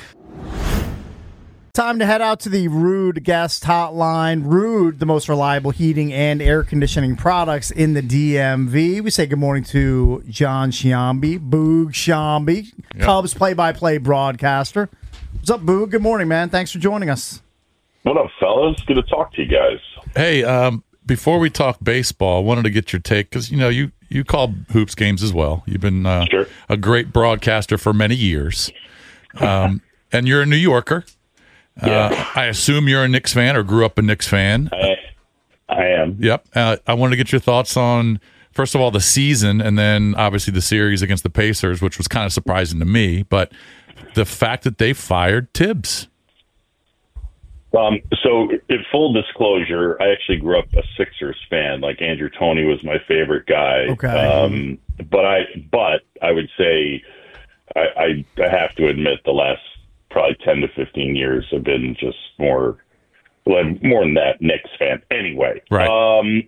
Time to head out to the Ruud guest hotline. Ruud, the most reliable heating and air conditioning products in the DMV. We say good morning to John Sciambi, Boog Sciambi, Cubs play-by-play broadcaster. What's up, Boog? Good morning, man. Thanks for joining us. What up, fellas? Good to talk to you guys. Hey, before we talk baseball, I wanted to get your take because, you call hoops games as well. You've been a great broadcaster for many years. And you're a New Yorker. Yeah. I assume you're a Knicks fan or grew up a Knicks fan. I am. Yep. I wanted to get your thoughts on, first of all, the season, and then obviously the series against the Pacers, which was kind of surprising to me, but the fact that they fired Tibbs. So, in full disclosure, I actually grew up a Sixers fan. Like Andrew Toney was my favorite guy. Okay. But I would say I have to admit the last probably 10 to 15 years have been just more than that Knicks fan. Anyway, right.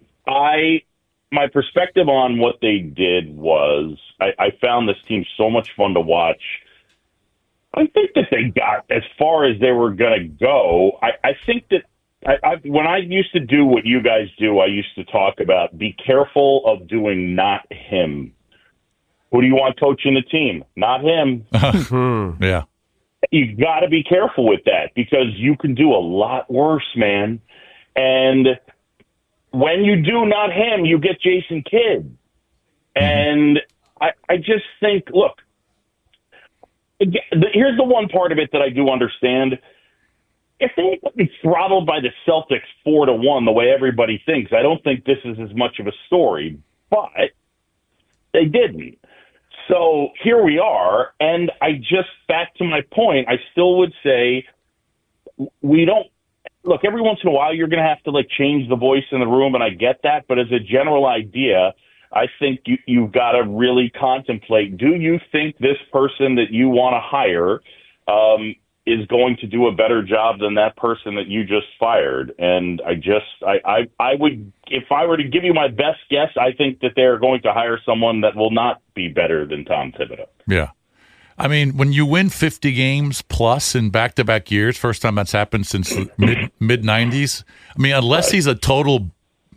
My perspective on what they did was I found this team so much fun to watch. I think that they got as far as they were going to go. I think that when I used to do what you guys do, I used to talk about be careful of doing not him. Who do you want coaching the team? Not him. Yeah. You got to be careful with that because you can do a lot worse, man. And when you do not him, you get Jason Kidd. And I just think, look, here's the one part of it that I do understand. If they get throttled by the Celtics 4-1, the way everybody thinks, I don't think this is as much of a story, but they didn't. So here we are, and back to my point, I still would say we don't, look, every once in a while you're going to have to change the voice in the room, and I get that, but as a general idea, I think you've got to really contemplate, do you think this person that you want to hire is going to do a better job than that person that you just fired? And I would, if I were to give you my best guess, I think that they're going to hire someone that will not be better than Tom Thibodeau. Yeah. I mean, when you win 50 games plus in back-to-back years, first time that's happened since the mid-90s, I mean, unless he's a total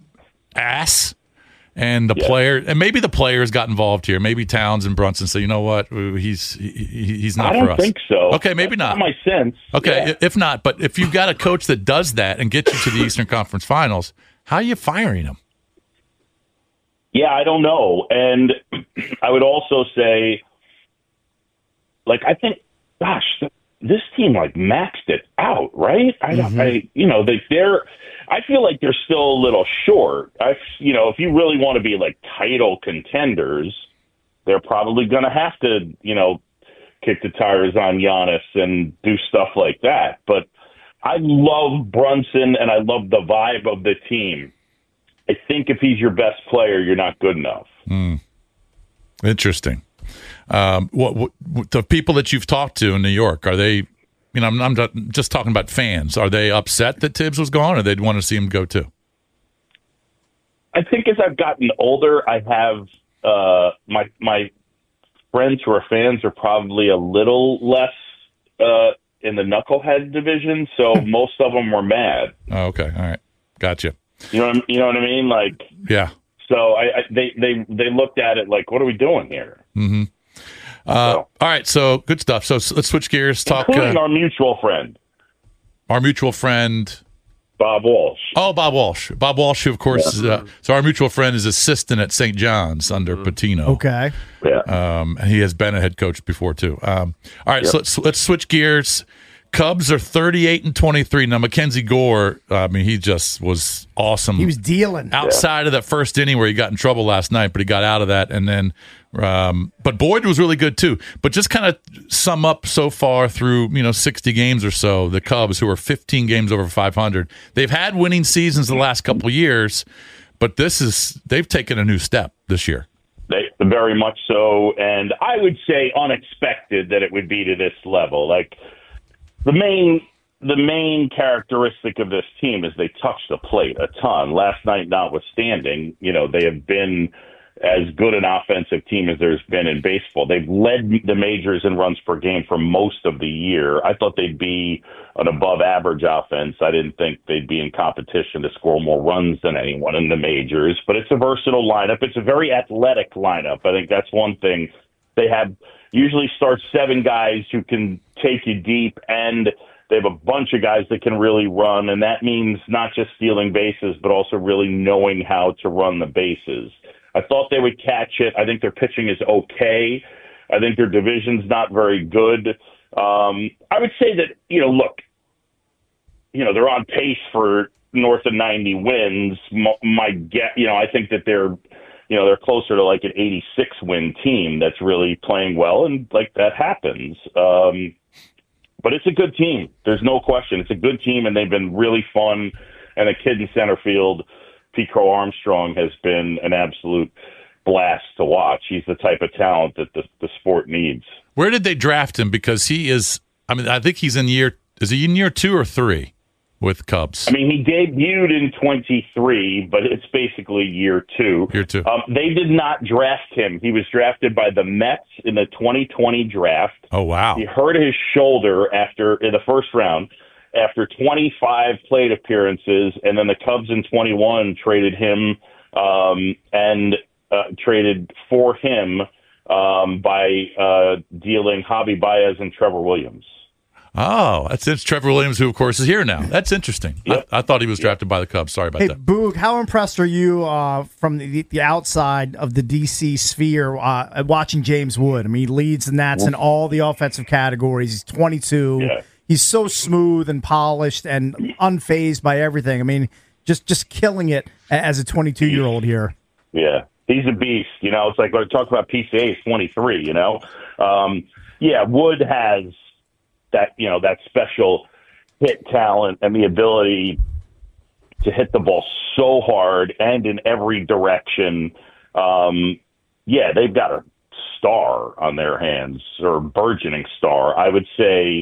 ass and the player, and maybe the players got involved here. Maybe Towns and Brunson say, you know what, he's not for us. I don't think so. Okay, maybe That's not. my sense. Okay, if not, but if you've got a coach that does that and gets you to the Eastern Conference Finals, how are you firing him? Yeah, I don't know. And I would also say, I think, gosh, this team maxed it out, right? I feel like they're still a little short. If you really want to be title contenders, they're probably going to have to, kick the tires on Giannis and do stuff like that. But I love Brunson and I love the vibe of the team. I think if he's your best player, you're not good enough. Interesting. What the people that you've talked to in New York, are they, I'm just talking about fans, are they upset that Tibbs was gone, or they'd want to see him go too? I think as I've gotten older, I have my friends who are fans are probably a little less in the knucklehead division, so most of them were mad. Oh, okay, all right, gotcha. You know what I mean? Yeah. So they looked at it what are we doing here? Mm-hmm. All right, so good stuff. So let's switch gears. Including our mutual friend. Our mutual friend. Bob Walsh. Oh, Bob Walsh. Bob Walsh, who, of course, so our mutual friend is assistant at St. John's under Pitino. Okay. Yeah. And he has been a head coach before, too. All right, so let's switch gears. Cubs are 38-23. Now, Mackenzie Gore, he just was awesome. He was dealing. Outside of that first inning where he got in trouble last night, but he got out of that. And then, but Boyd was really good too. But just kind of sum up so far through, 60 games or so, the Cubs, who are 15 games over 500, they've had winning seasons the last couple of years, but they've taken a new step this year. Very much so. And I would say unexpected that it would be to this level. The main characteristic of this team is they touch the plate a ton. Last night notwithstanding, they have been as good an offensive team as there's been in baseball. They've led the majors in runs per game for most of the year. I thought they'd be an above average offense. I didn't think they'd be in competition to score more runs than anyone in the majors, but it's a versatile lineup. It's a very athletic lineup. I think that's one thing. They have usually start 7 guys who can take you deep, and they have a bunch of guys that can really run, and that means not just stealing bases, but also really knowing how to run the bases. I thought they would catch it. I think their pitching is okay. I think their division's not very good. I would say that, look, they're on pace for north of 90 wins. My guess, I think that they're closer to an 86 win team that's really playing well, and that happens. But it's a good team. There's no question. It's a good team, and they've been really fun. And the kid in center field, Pete Crow Armstrong, has been an absolute blast to watch. He's the type of talent that the sport needs. Where did they draft him? Because he is, I mean, I think he's in is he in year 2 or 3 with Cubs? I mean, he debuted in 23, but it's basically year 2. Year 2. They did not draft him. He was drafted by the Mets in the 2020 draft. Oh, wow. He hurt his shoulder in the first round after 25 plate appearances, and then the Cubs in 21 traded him and traded for him by dealing Javi Baez and Trevor Williams. Oh, it's Trevor Williams, who, of course, is here now. That's interesting. Yep. I thought he was drafted by the Cubs. Sorry about that. Boog, how impressed are you from the outside of the D.C. sphere watching James Wood? I mean, he leads the Nats in all the offensive categories. He's 22. Yeah. He's so smooth and polished and unfazed by everything. I mean, just killing it as a 22-year-old here. Yeah, he's a beast. You know, it's like when I talk about PCA, he's 23, you know. Wood has that special hit talent and the ability to hit the ball so hard and in every direction. They've got a star on their hands, or a burgeoning star. I would say,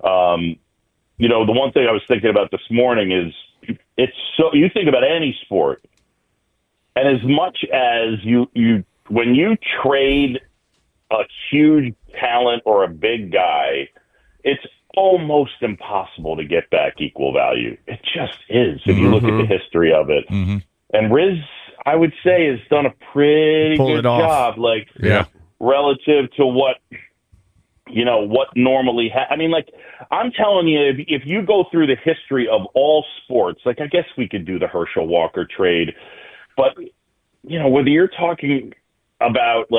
the one thing I was thinking about this morning is you think about any sport, and as much as when you trade a huge talent or a big guy, it's almost impossible to get back equal value. It just is, if you look at the history of it. Mm-hmm. And Riz, I would say, has done a pretty good job, relative to what normally I mean, I'm telling you, if you go through the history of all sports, I guess we could do the Herschel Walker trade, but, whether you're talking about,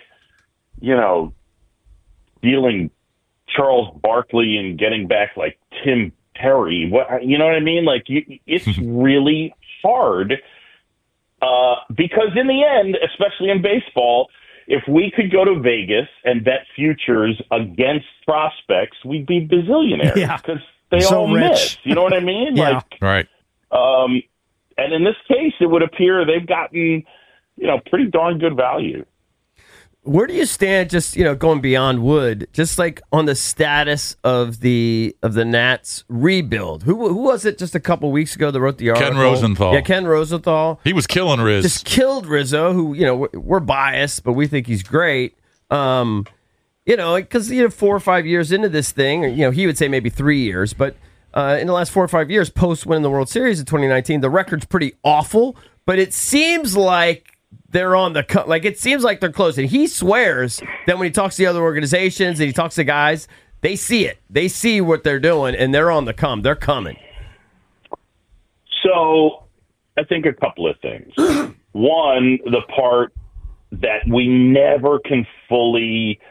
dealing Charles Barkley and getting back Tim Perry, you know what I mean? It's really hard because in the end, especially in baseball, if we could go to Vegas and bet futures against prospects, we'd be bazillionaires because they all miss. You know what I mean? Right. And in this case, it would appear they've gotten, pretty darn good value. Where do you stand, just going beyond Wood, just on the status of the Nats rebuild? Who was it just a couple weeks ago that wrote the article? Ken Rosenthal. Yeah, Ken Rosenthal. He was killing Riz. Just killed Rizzo, who we're biased, but we think he's great. Because 4 or 5 years into this thing, or he would say maybe 3 years, but in the last 4 or 5 years, post winning the World Series in 2019, the record's pretty awful. But it seems like they're on the it seems like they're close. And he swears that when he talks to the other organizations and he talks to guys, they see it. They see what they're doing, and they're on the come. They're coming. So I think a couple of things. One, the part that we never can fully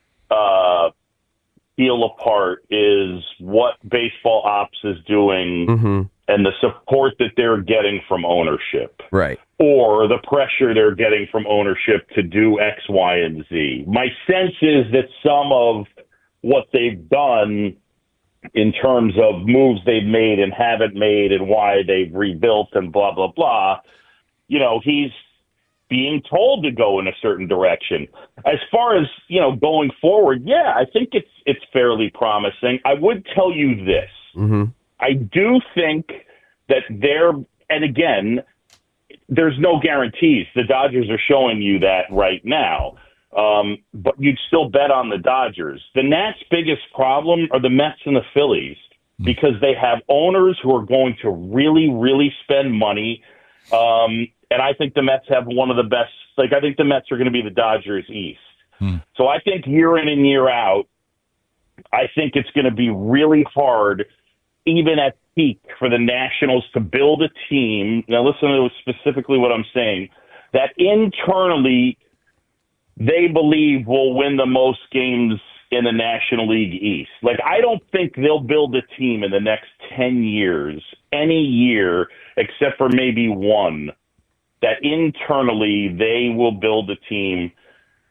feel apart is what baseball ops is doing and the support that they're getting from ownership. Right. Or the pressure they're getting from ownership to do X, Y, and Z. My sense is that some of what they've done in terms of moves they've made and haven't made and why they've rebuilt and blah, blah, blah, he's being told to go in a certain direction. As far as, going forward, I think it's fairly promising. I would tell you this. I do think that and again, there's no guarantees. The Dodgers are showing you that right now. But you'd still bet on the Dodgers. The Nats' biggest problem are the Mets and the Phillies because they have owners who are going to really, really spend money. And I think the Mets have one of the best. I think the Mets are going to be the Dodgers East. So I think year in and year out, I think it's going to be really hard, even at peak, for the Nationals to build a team. Now, listen to specifically what I'm saying, that internally they believe will win the most games in the National League East. I don't think they'll build a team in the next 10 years, any year, except for maybe one, that internally they will build a team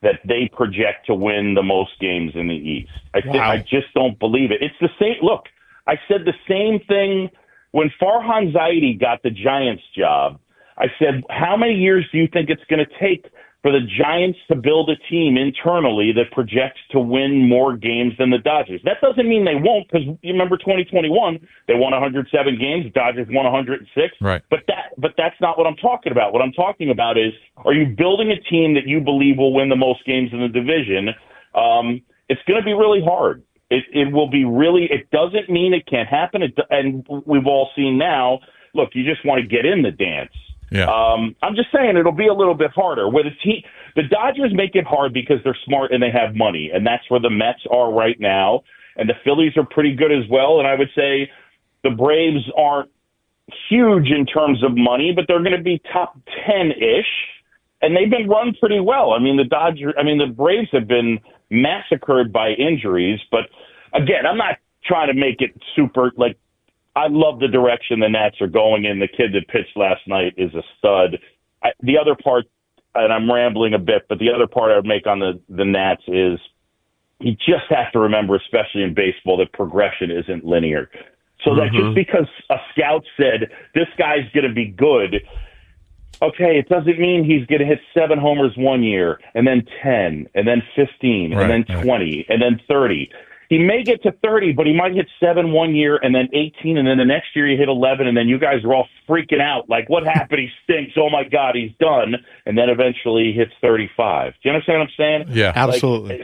that they project to win the most games in the East. I just don't believe it. It's the same. Look, I said the same thing when Farhan Zaidi got the Giants job. I said, how many years do you think it's going to take for the Giants to build a team internally that projects to win more games than the Dodgers? That doesn't mean they won't, because you remember 2021, they won 107 games, the Dodgers won 106. Right. But that's not what I'm talking about. What I'm talking about is, are you building a team that you believe will win the most games in the division? It's going to be really hard. It will be really. It doesn't mean it can't happen. And we've all seen now. Look, you just want to get in the dance. Yeah. I'm just saying it'll be a little bit harder. Where the Dodgers make it hard because they're smart and they have money, and that's where the Mets are right now. And the Phillies are pretty good as well. And I would say the Braves aren't huge in terms of money, but they're going to be top 10-ish, and they've been run pretty well. I mean, the Braves have been massacred by injuries, but again, I'm not trying to make it super like. I love the direction the Nats are going in. The kid that pitched last night is a stud. The other part, and I'm rambling a bit, but the other part I would make on the Nats is you just have to remember, especially in baseball, that progression isn't linear. So that just because a scout said this guy's going to be good, okay, it doesn't mean he's going to hit 7 homers one year, and then 10, and then 15, and then 20, and then 30. He may get to 30, but he might hit 7 one year and then 18, and then the next year he hit 11, and then you guys are all freaking out. Like, what happened? He stinks. Oh, my God, he's done. And then eventually he hits 35. Do you understand what I'm saying? Yeah, absolutely.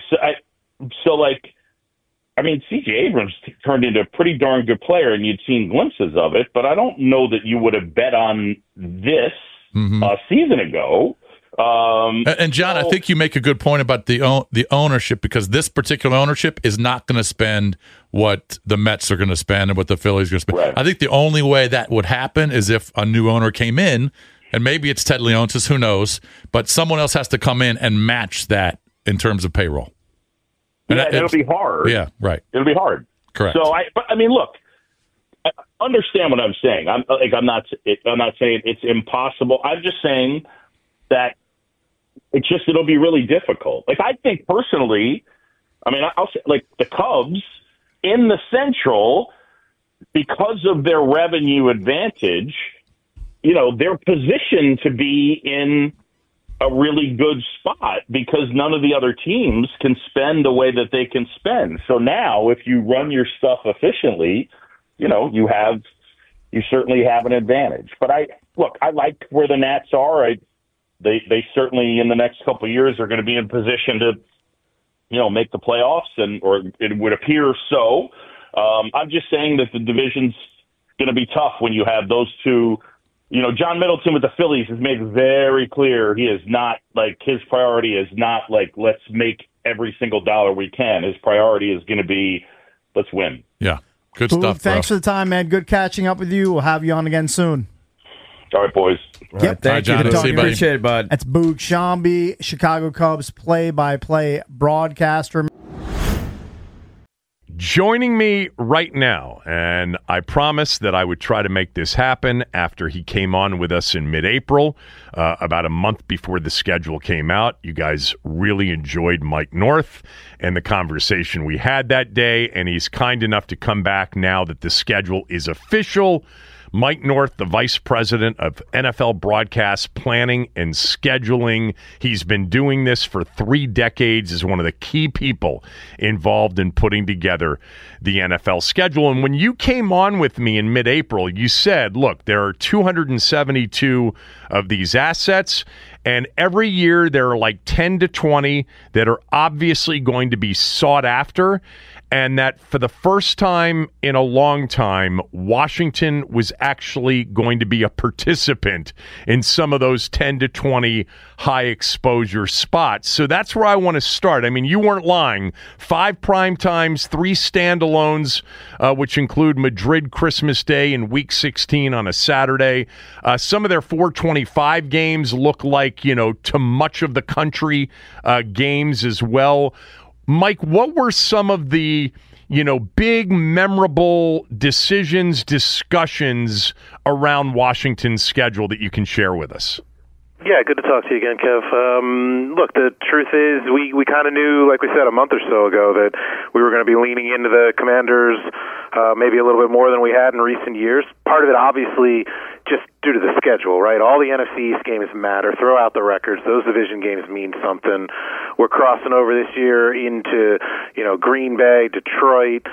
C.J. Abrams turned into a pretty darn good player, and you'd seen glimpses of it, but I don't know that you would have bet on this a season ago. And John, I think you make a good point about the ownership, because this particular ownership is not going to spend what the Mets are going to spend and what the Phillies are going to spend. Right. I think the only way that would happen is if a new owner came in, and maybe it's Ted Leonsis, who knows, but someone else has to come in and match that in terms of payroll. And it'll be hard. Yeah, right. It'll be hard. Correct. So look, I understand what I'm saying. I'm not saying it's impossible. I'm just saying that it'll be really difficult. Like, I think personally, I'll say, like, the Cubs in the Central, because of their revenue advantage, they're positioned to be in a really good spot because none of the other teams can spend the way that they can spend. So now, if you run your stuff efficiently, you certainly have an advantage. But I like where the Nats are. They certainly in the next couple of years are going to be in position to, make the playoffs, or it would appear so. I'm just saying that the division's going to be tough when you have those two. John Middleton with the Phillies has made very clear he is not his priority is not let's make every single dollar we can. His priority is going to be let's win. Yeah, good stuff. Thanks for the time, man. Good catching up with you. We'll have you on again soon. All right, boys. Yep. Thank you. See you, buddy. Appreciate it, bud. That's Boog Sciambi, Chicago Cubs play-by-play broadcaster. Joining me right now, and I promised that I would try to make this happen after he came on with us in mid-April, about a month before the schedule came out. You guys really enjoyed Mike North and the conversation we had that day, and he's kind enough to come back now that the schedule is official. Mike North, the Vice President of NFL Broadcast Planning and Scheduling. He's been doing this for 3 decades, is one of the key people involved in putting together the NFL schedule. And when you came on with me in mid-April, you said, look, there are 272 of these assets, and every year there are 10 to 20 that are obviously going to be sought after. And that for the first time in a long time, Washington was actually going to be a participant in some of those 10 to 20 high exposure spots. So that's where I want to start. You weren't lying. 5 prime times, 3 standalones, which include Madrid Christmas Day and Week 16 on a Saturday. Some of their 425 games look like, to much of the country games as well. Mike, what were some of the, big, memorable decisions, discussions around Washington's schedule that you can share with us? Yeah, good to talk to you again, Kev. Look, the truth is we kind of knew, like we said, a month or so ago that we were going to be leaning into the Commanders maybe a little bit more than we had in recent years. Part of it, obviously, just due to the schedule, right? All the NFC East games matter. Throw out the records. Those division games mean something. We're crossing over this year into, Green Bay, Detroit,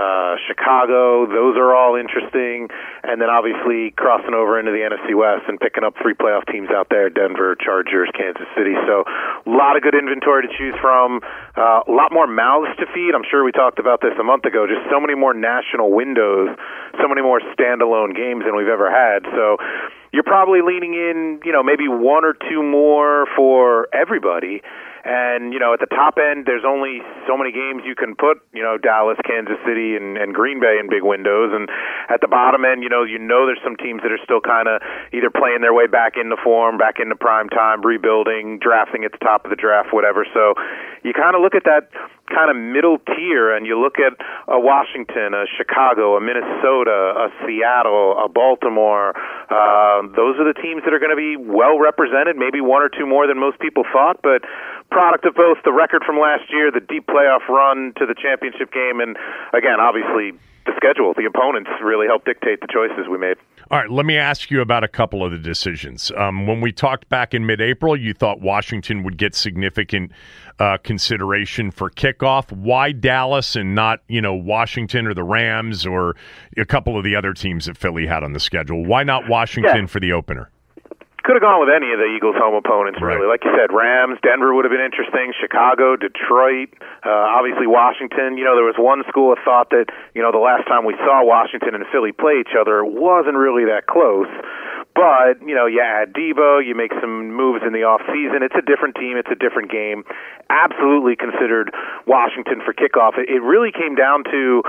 Chicago. Those are all interesting. And then obviously crossing over into the NFC West and picking up 3 playoff teams out there, Denver, Chargers, Kansas City. So a lot of good inventory to choose from, a lot more mouths to feed. I'm sure we talked about this a month ago. Just so many more national windows, so many more standalone games than we've ever had. So you're probably leaning in, maybe 1 or 2 more for everybody. And, at the top end, there's only so many games you can put, Dallas, Kansas City, and Green Bay in big windows. And at the bottom end, there's some teams that are still kind of either playing their way back into form, back into prime time, rebuilding, drafting at the top of the draft, whatever. So you kind of look at that kind of middle tier, and you look at a Washington, a Chicago, a Minnesota, a Seattle, a Baltimore. Those are the teams that are going to be well represented, maybe 1 or 2 more than most people thought, but product of both the record from last year, the deep playoff run to the championship game, and again, obviously, the schedule, the opponents really helped dictate the choices we made. All right, let me ask you about a couple of the decisions. When we talked back in mid-April, you thought Washington would get significant consideration for kickoff. Why Dallas and not, Washington or the Rams or a couple of the other teams that Philly had on the schedule? Why not Washington for the opener? Could have gone with any of the Eagles' home opponents, really. Like you said, Rams, Denver would have been interesting, Chicago, Detroit, obviously Washington. There was one school of thought that, the last time we saw Washington and Philly play each other wasn't really that close. But, you add Debo, you make some moves in the offseason. It's a different team. It's a different game. Absolutely considered Washington for kickoff. It really came down to,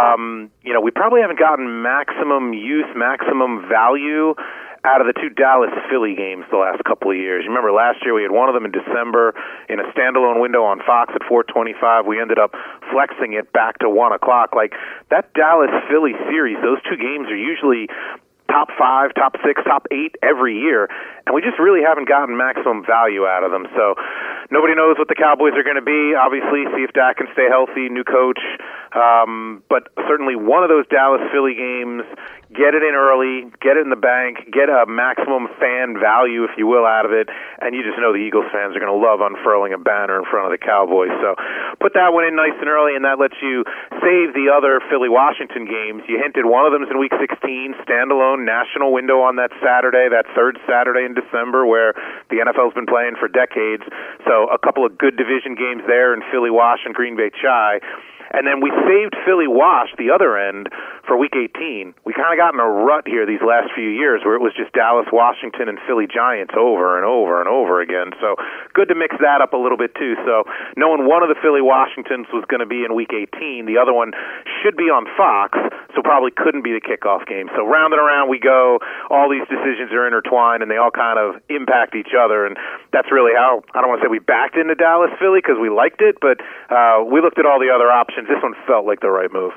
we probably haven't gotten maximum use, maximum value out of the 2 Dallas-Philly games the last couple of years. You remember last year we had one of them in December in a standalone window on Fox at 4:25. We ended up flexing it back to 1 o'clock. Like, that Dallas-Philly series, those 2 games are usually top 5, top 6, top 8 every year, and we just really haven't gotten maximum value out of them. So nobody knows what the Cowboys are going to be. Obviously, see if Dak can stay healthy, new coach. But certainly one of those Dallas-Philly games, get it in early, get it in the bank, get a maximum fan value, if you will, out of it, and you just know the Eagles fans are going to love unfurling a banner in front of the Cowboys. So put that one in nice and early, and that lets you save the other Philly-Washington games. You hinted one of them is in Week 16, standalone national window on that Saturday, that 3rd Saturday in December, where the NFL's been playing for decades. So a couple of good division games there in Philly-Wash and Green Bay-Chi. And then we saved Philly-Wash, the other end, for Week 18. We kind of got in a rut here these last few years where it was just Dallas-Washington and Philly-Giants over and over and over again. So good to mix that up a little bit, too. So knowing one of the Philly-Washingtons was going to be in Week 18, the other one should be on Fox, so probably couldn't be the kickoff game. So round and around we go. All these decisions are intertwined, and they all kind of impact each other. And that's really how, I don't want to say we backed into Dallas-Philly because we liked it, but we looked at all the other options. This one felt like the right move.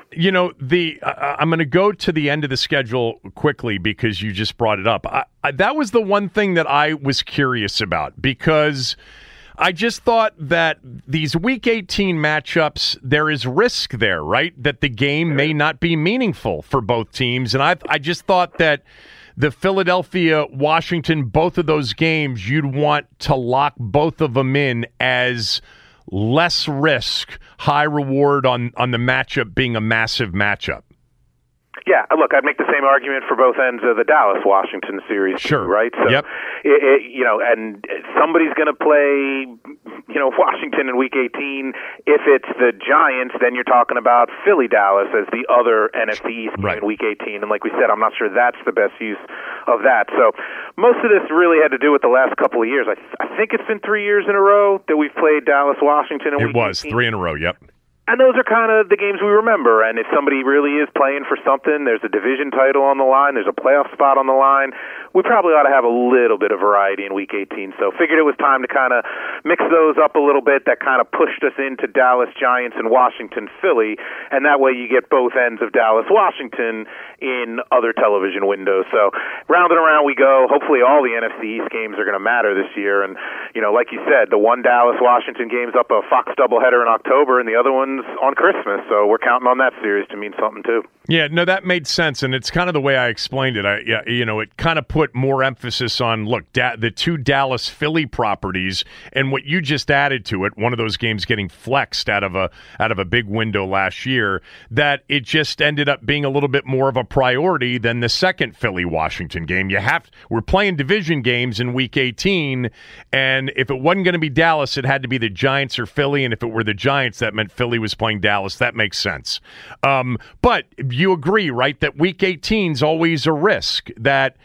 I'm going to go to the end of the schedule quickly because you just brought it up. That was the one thing that I was curious about, because I just thought that these Week 18 matchups, there is risk there, right? That the game may not be meaningful for both teams. And I just thought that the Philadelphia-Washington, both of those games, you'd want to lock both of them in as less risk, high reward on the matchup being a massive matchup. Yeah, look, I'd make the same argument for both ends of the Dallas-Washington series, sure, right? So, yep. And somebody's going to play, Washington in Week 18. If it's the Giants, then you're talking about Philly-Dallas as the other NFC East game in Week 18. And like we said, I'm not sure that's the best use of that. So most of this really had to do with the last couple of years. I think it's been 3 years in a row that we've played Dallas-Washington in Week 18. It was 3 in a row, yep. And those are kind of the games we remember. And if somebody really is playing for something, there's a division title on the line, there's a playoff spot on the line, we probably ought to have a little bit of variety in Week 18. So figured it was time to kind of mix those up a little bit. That kind of pushed us into Dallas Giants and Washington Philly. And that way you get both ends of Dallas Washington in other television windows. So round and around we go. Hopefully all the NFC East games are going to matter this year. And, like you said, the one Dallas Washington game's up a Fox doubleheader in October, and the other one's on Christmas, so we're counting on that series to mean something too. Yeah, no, that made sense, and it's kind of the way I explained it. It kind of put more emphasis on the two Dallas Philly properties, and what you just added to it. One of those games getting flexed out of a big window last year. That it just ended up being a little bit more of a priority than the second Philly Washington game. We're playing division games in Week 18, and if it wasn't going to be Dallas, it had to be the Giants or Philly, and if it were the Giants, that meant Philly was playing Dallas. That makes sense. But you agree, right, that Week 18 is always a risk, that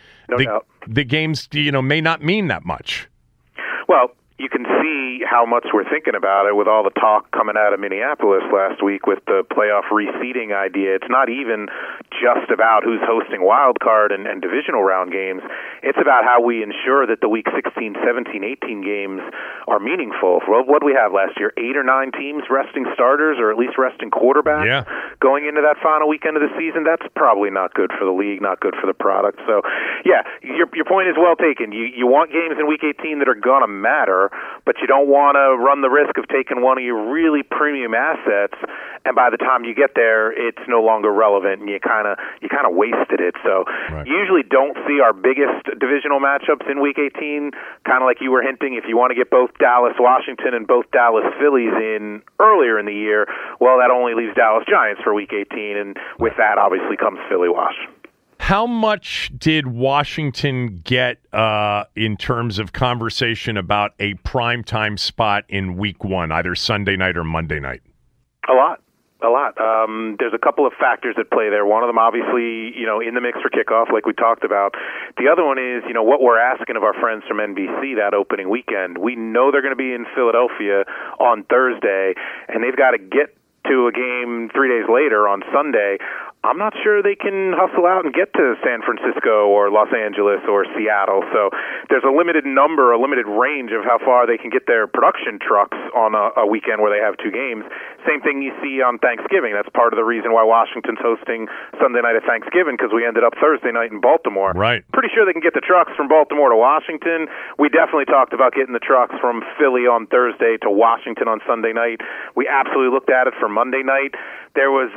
the games, may not mean that much. Well, you can see how much we're thinking about it with all the talk coming out of Minneapolis last week with the playoff reseeding idea. It's not even just about who's hosting wild card and divisional round games. It's about how we ensure that the Week 16, 17, 18 games are meaningful. Well, what did we have last year? 8 or 9 teams resting starters or at least resting quarterbacks going into that final weekend of the season. That's probably not good for the league, not good for the product. So, yeah, your point is well taken. You want games in Week 18 that are going to matter, but you don't want to run the risk of taking one of your really premium assets, and by the time you get there, it's no longer relevant, and you kind of wasted it. So usually don't see our biggest divisional matchups in Week 18, kind of like you were hinting. If you want to get both Dallas Washington and both Dallas Phillies in earlier in the year, well, that only leaves Dallas Giants for Week 18, and with that obviously comes Philly Wash. How much did Washington get in terms of conversation about a primetime spot in Week 1, either Sunday night or Monday night? A lot. There's a couple of factors at play there. One of them, obviously, in the mix for kickoff, like we talked about. The other one is, what we're asking of our friends from NBC that opening weekend. We know they're going to be in Philadelphia on Thursday, and they've got to get to a game 3 days later on Sunday. I'm not sure they can hustle out and get to San Francisco or Los Angeles or Seattle. So there's a limited range of how far they can get their production trucks on a weekend where they have 2 games. Same thing you see on Thanksgiving. That's part of the reason why Washington's hosting Sunday night at Thanksgiving, because we ended up Thursday night in Baltimore. Right. Pretty sure they can get the trucks from Baltimore to Washington. We definitely talked about getting the trucks from Philly on Thursday to Washington on Sunday night. We absolutely looked at it for Monday night. There was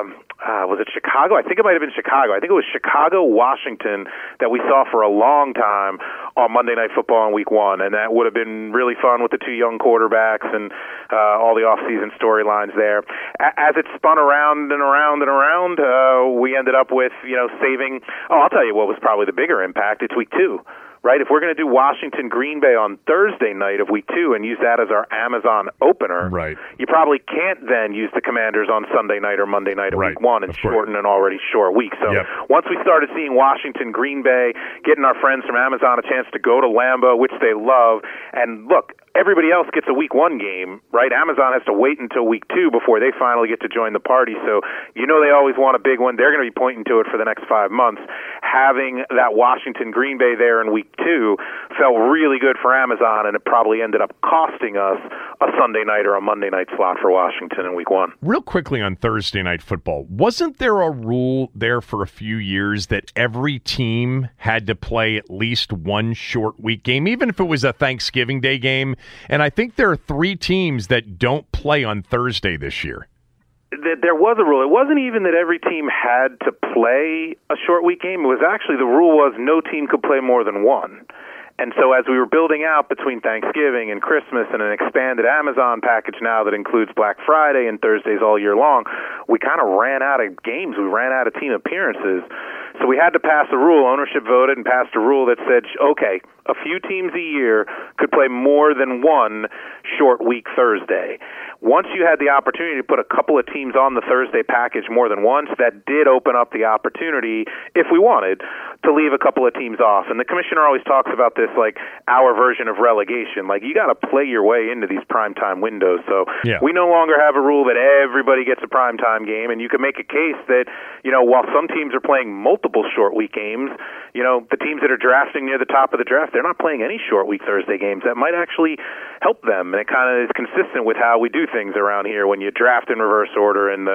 it Chicago? I think it might have been Chicago. I think it was Chicago, Washington that we saw for a long time on Monday Night Football in Week 1, and that would have been really fun with the 2 young quarterbacks and all the off-season storylines there. As it spun around and around and around, we ended up with, saving. Oh, I'll tell you what was probably the bigger impact. It's Week 2. Right, if we're going to do Washington-Green Bay on Thursday night of Week 2 and use that as our Amazon opener, you probably can't then use the Commanders on Sunday night or Monday night of Week 1 and shorten an already short week. So once we started seeing Washington-Green Bay, getting our friends from Amazon a chance to go to Lambeau, which they love, and look, everybody else gets a Week 1 game, right? Amazon has to wait until Week 2 before they finally get to join the party. So they always want a big one. They're going to be pointing to it for the next 5 months. Having that Washington-Green Bay there in Week 2 felt really good for Amazon, and it probably ended up costing us a Sunday night or a Monday night slot for Washington in Week 1. Real quickly on Thursday Night Football, wasn't there a rule there for a few years that every team had to play at least one short week game, even if it was a Thanksgiving Day game? And I think there are 3 teams that don't play on Thursday this year. There was a rule. It wasn't even that every team had to play a short week game. It was actually, the rule was no team could play more than one. And so as we were building out between Thanksgiving and Christmas and an expanded Amazon package now that includes Black Friday and Thursdays all year long, we kind of ran out of games. We ran out of team appearances. So we had to pass a rule. Ownership voted and passed a rule that said, okay, a few teams a year could play more than one short week Thursday. Once you had the opportunity to put a couple of teams on the Thursday package more than once, that did open up the opportunity, if we wanted, to leave a couple of teams off. And the commissioner always talks about this like our version of relegation. Like, you got to play your way into these primetime windows. So we no longer have a rule that everybody gets a primetime game, and you can make a case that, while some teams are playing multiple short week games, the teams that are drafting near the top of the draft, they're not playing any short week Thursday games. That might actually help them, and it kind of is consistent with how we do things around here. When you draft in reverse order, and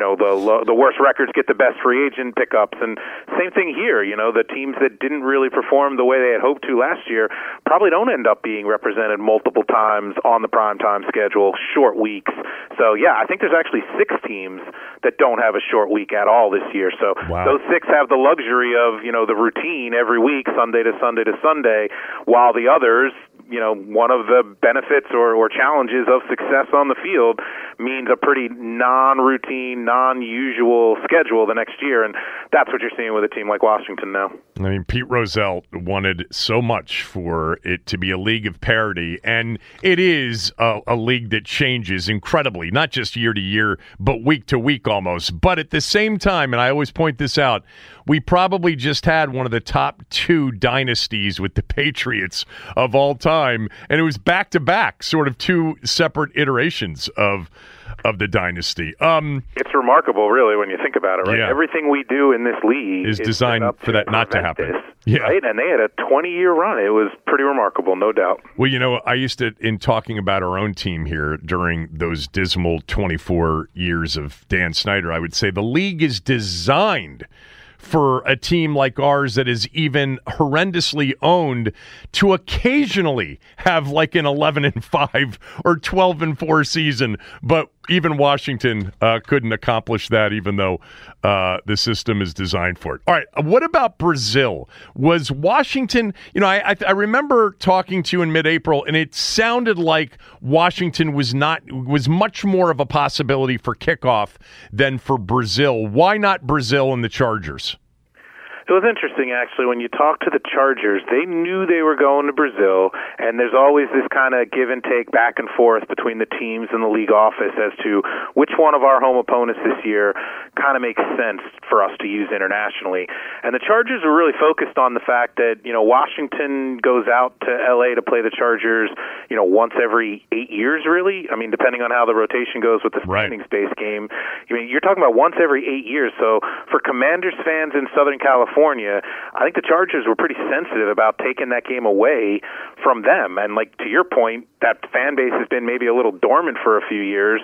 the worst records get the best free agent pickups, and same thing here. The teams that didn't really perform the way they had hoped to last year probably don't end up being represented multiple times on the primetime schedule, short weeks. So I think there's actually 6 teams that don't have a short week at all this year. So those 6 have the luxury of the routine every week, Sunday to Sunday to Sunday, while the others, one of the benefits or challenges of success on the field means a pretty non-routine, non-usual schedule the next year, and that's what you're seeing with a team like Washington now. I mean, Pete Rozelle wanted so much for it to be a league of parity, and it is a league that changes incredibly, not just year to year, but week to week almost. But at the same time, and I always point this out, we probably just had one of the top 2 dynasties with the Patriots of all time, and it was back-to-back, sort of 2 separate iterations of the dynasty. It's remarkable, really, when you think about it, right? Yeah. Everything we do in this league is designed for that not to happen. Right? And they had a 20-year run. It was pretty remarkable, no doubt. Well, I used to, in talking about our own team here during those dismal 24 years of Dan Snyder, I would say the league is designed for a team like ours that is even horrendously owned to occasionally have like an 11-5 or 12-4 season. But even Washington couldn't accomplish that, even though the system is designed for it. All right, what about Brazil? Was Washington, I remember talking to you in mid-April, and it sounded like Washington was much more of a possibility for kickoff than for Brazil. Why not Brazil and the Chargers? It was interesting, actually, when you talk to the Chargers, they knew they were going to Brazil, and there's always this kind of give and take back and forth between the teams and the league office as to which one of our home opponents this year kind of makes sense for us to use internationally. And the Chargers were really focused on the fact that, Washington goes out to L.A. to play the Chargers, once every 8 years, really. I mean, depending on how the rotation goes with the standings-based game. You're talking about once every 8 years. So for Commanders fans in Southern California, I think the Chargers were pretty sensitive about taking that game away from them. And to your point, that fan base has been maybe a little dormant for a few years.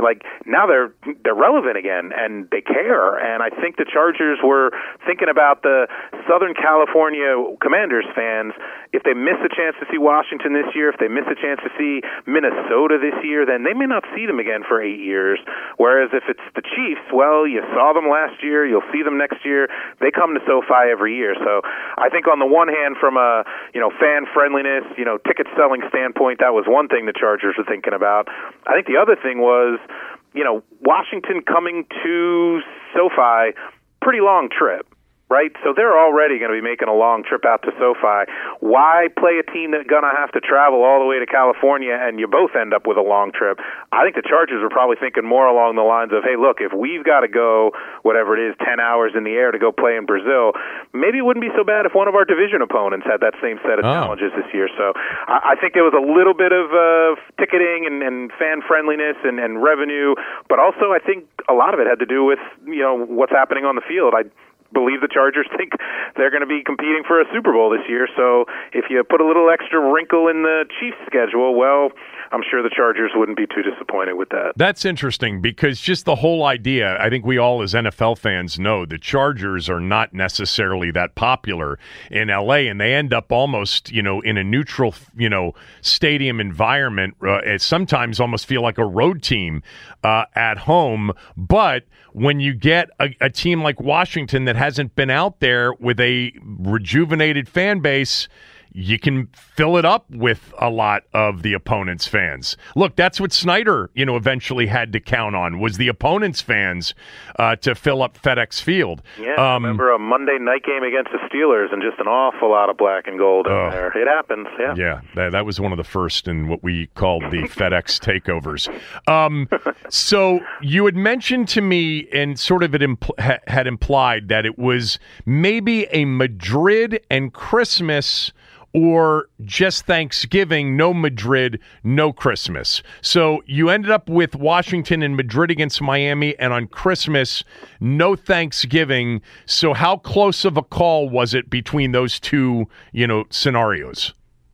Now they're relevant again, and they care. And I think the Chargers were thinking about the Southern California Commanders fans. If they miss a chance to see Washington this year, if they miss a chance to see Minnesota this year, then they may not see them again for 8 years. Whereas if it's the Chiefs, well, you saw them last year, you'll see them next year. They come to SoFi every year. So I think on the one hand, from a fan friendliness, ticket selling standpoint, that was one thing the Chargers were thinking about. I think the other thing was, Washington coming to SoFi, pretty long trip. Right? So they're already going to be making a long trip out to SoFi. Why play a team that's going to have to travel all the way to California and you both end up with a long trip? I think the Chargers were probably thinking more along the lines of, hey, look, if we've got to go, whatever it is, 10 hours in the air to go play in Brazil, maybe it wouldn't be so bad if one of our division opponents had that same set of challenges this year. So I think there was a little bit of ticketing and fan friendliness and revenue, but also I think a lot of it had to do with, what's happening on the field. I believe the Chargers think they're going to be competing for a Super Bowl this year. So if you put a little extra wrinkle in the Chiefs' schedule, well, I'm sure the Chargers wouldn't be too disappointed with that. That's interesting because just the whole idea, I think we all as NFL fans know the Chargers are not necessarily that popular in LA, and they end up almost, in a neutral, stadium environment. It sometimes almost feel like a road team at home. But when you get a team like Washington that hasn't been out there with a rejuvenated fan base, you can fill it up with a lot of the opponent's fans. Look, that's what Snyder, eventually had to count on, was the opponent's fans to fill up FedEx Field. Yeah, I remember a Monday night game against the Steelers and just an awful lot of black and gold in there. It happens, yeah. Yeah, that was one of the first in what we called the FedEx takeovers. So you had mentioned to me, and sort of it had implied that it was maybe a Madrid and Christmas, or just Thanksgiving, no Madrid, no Christmas. So you ended up with Washington and Madrid against Miami, and on Christmas, no Thanksgiving. So how close of a call was it between those two, scenarios?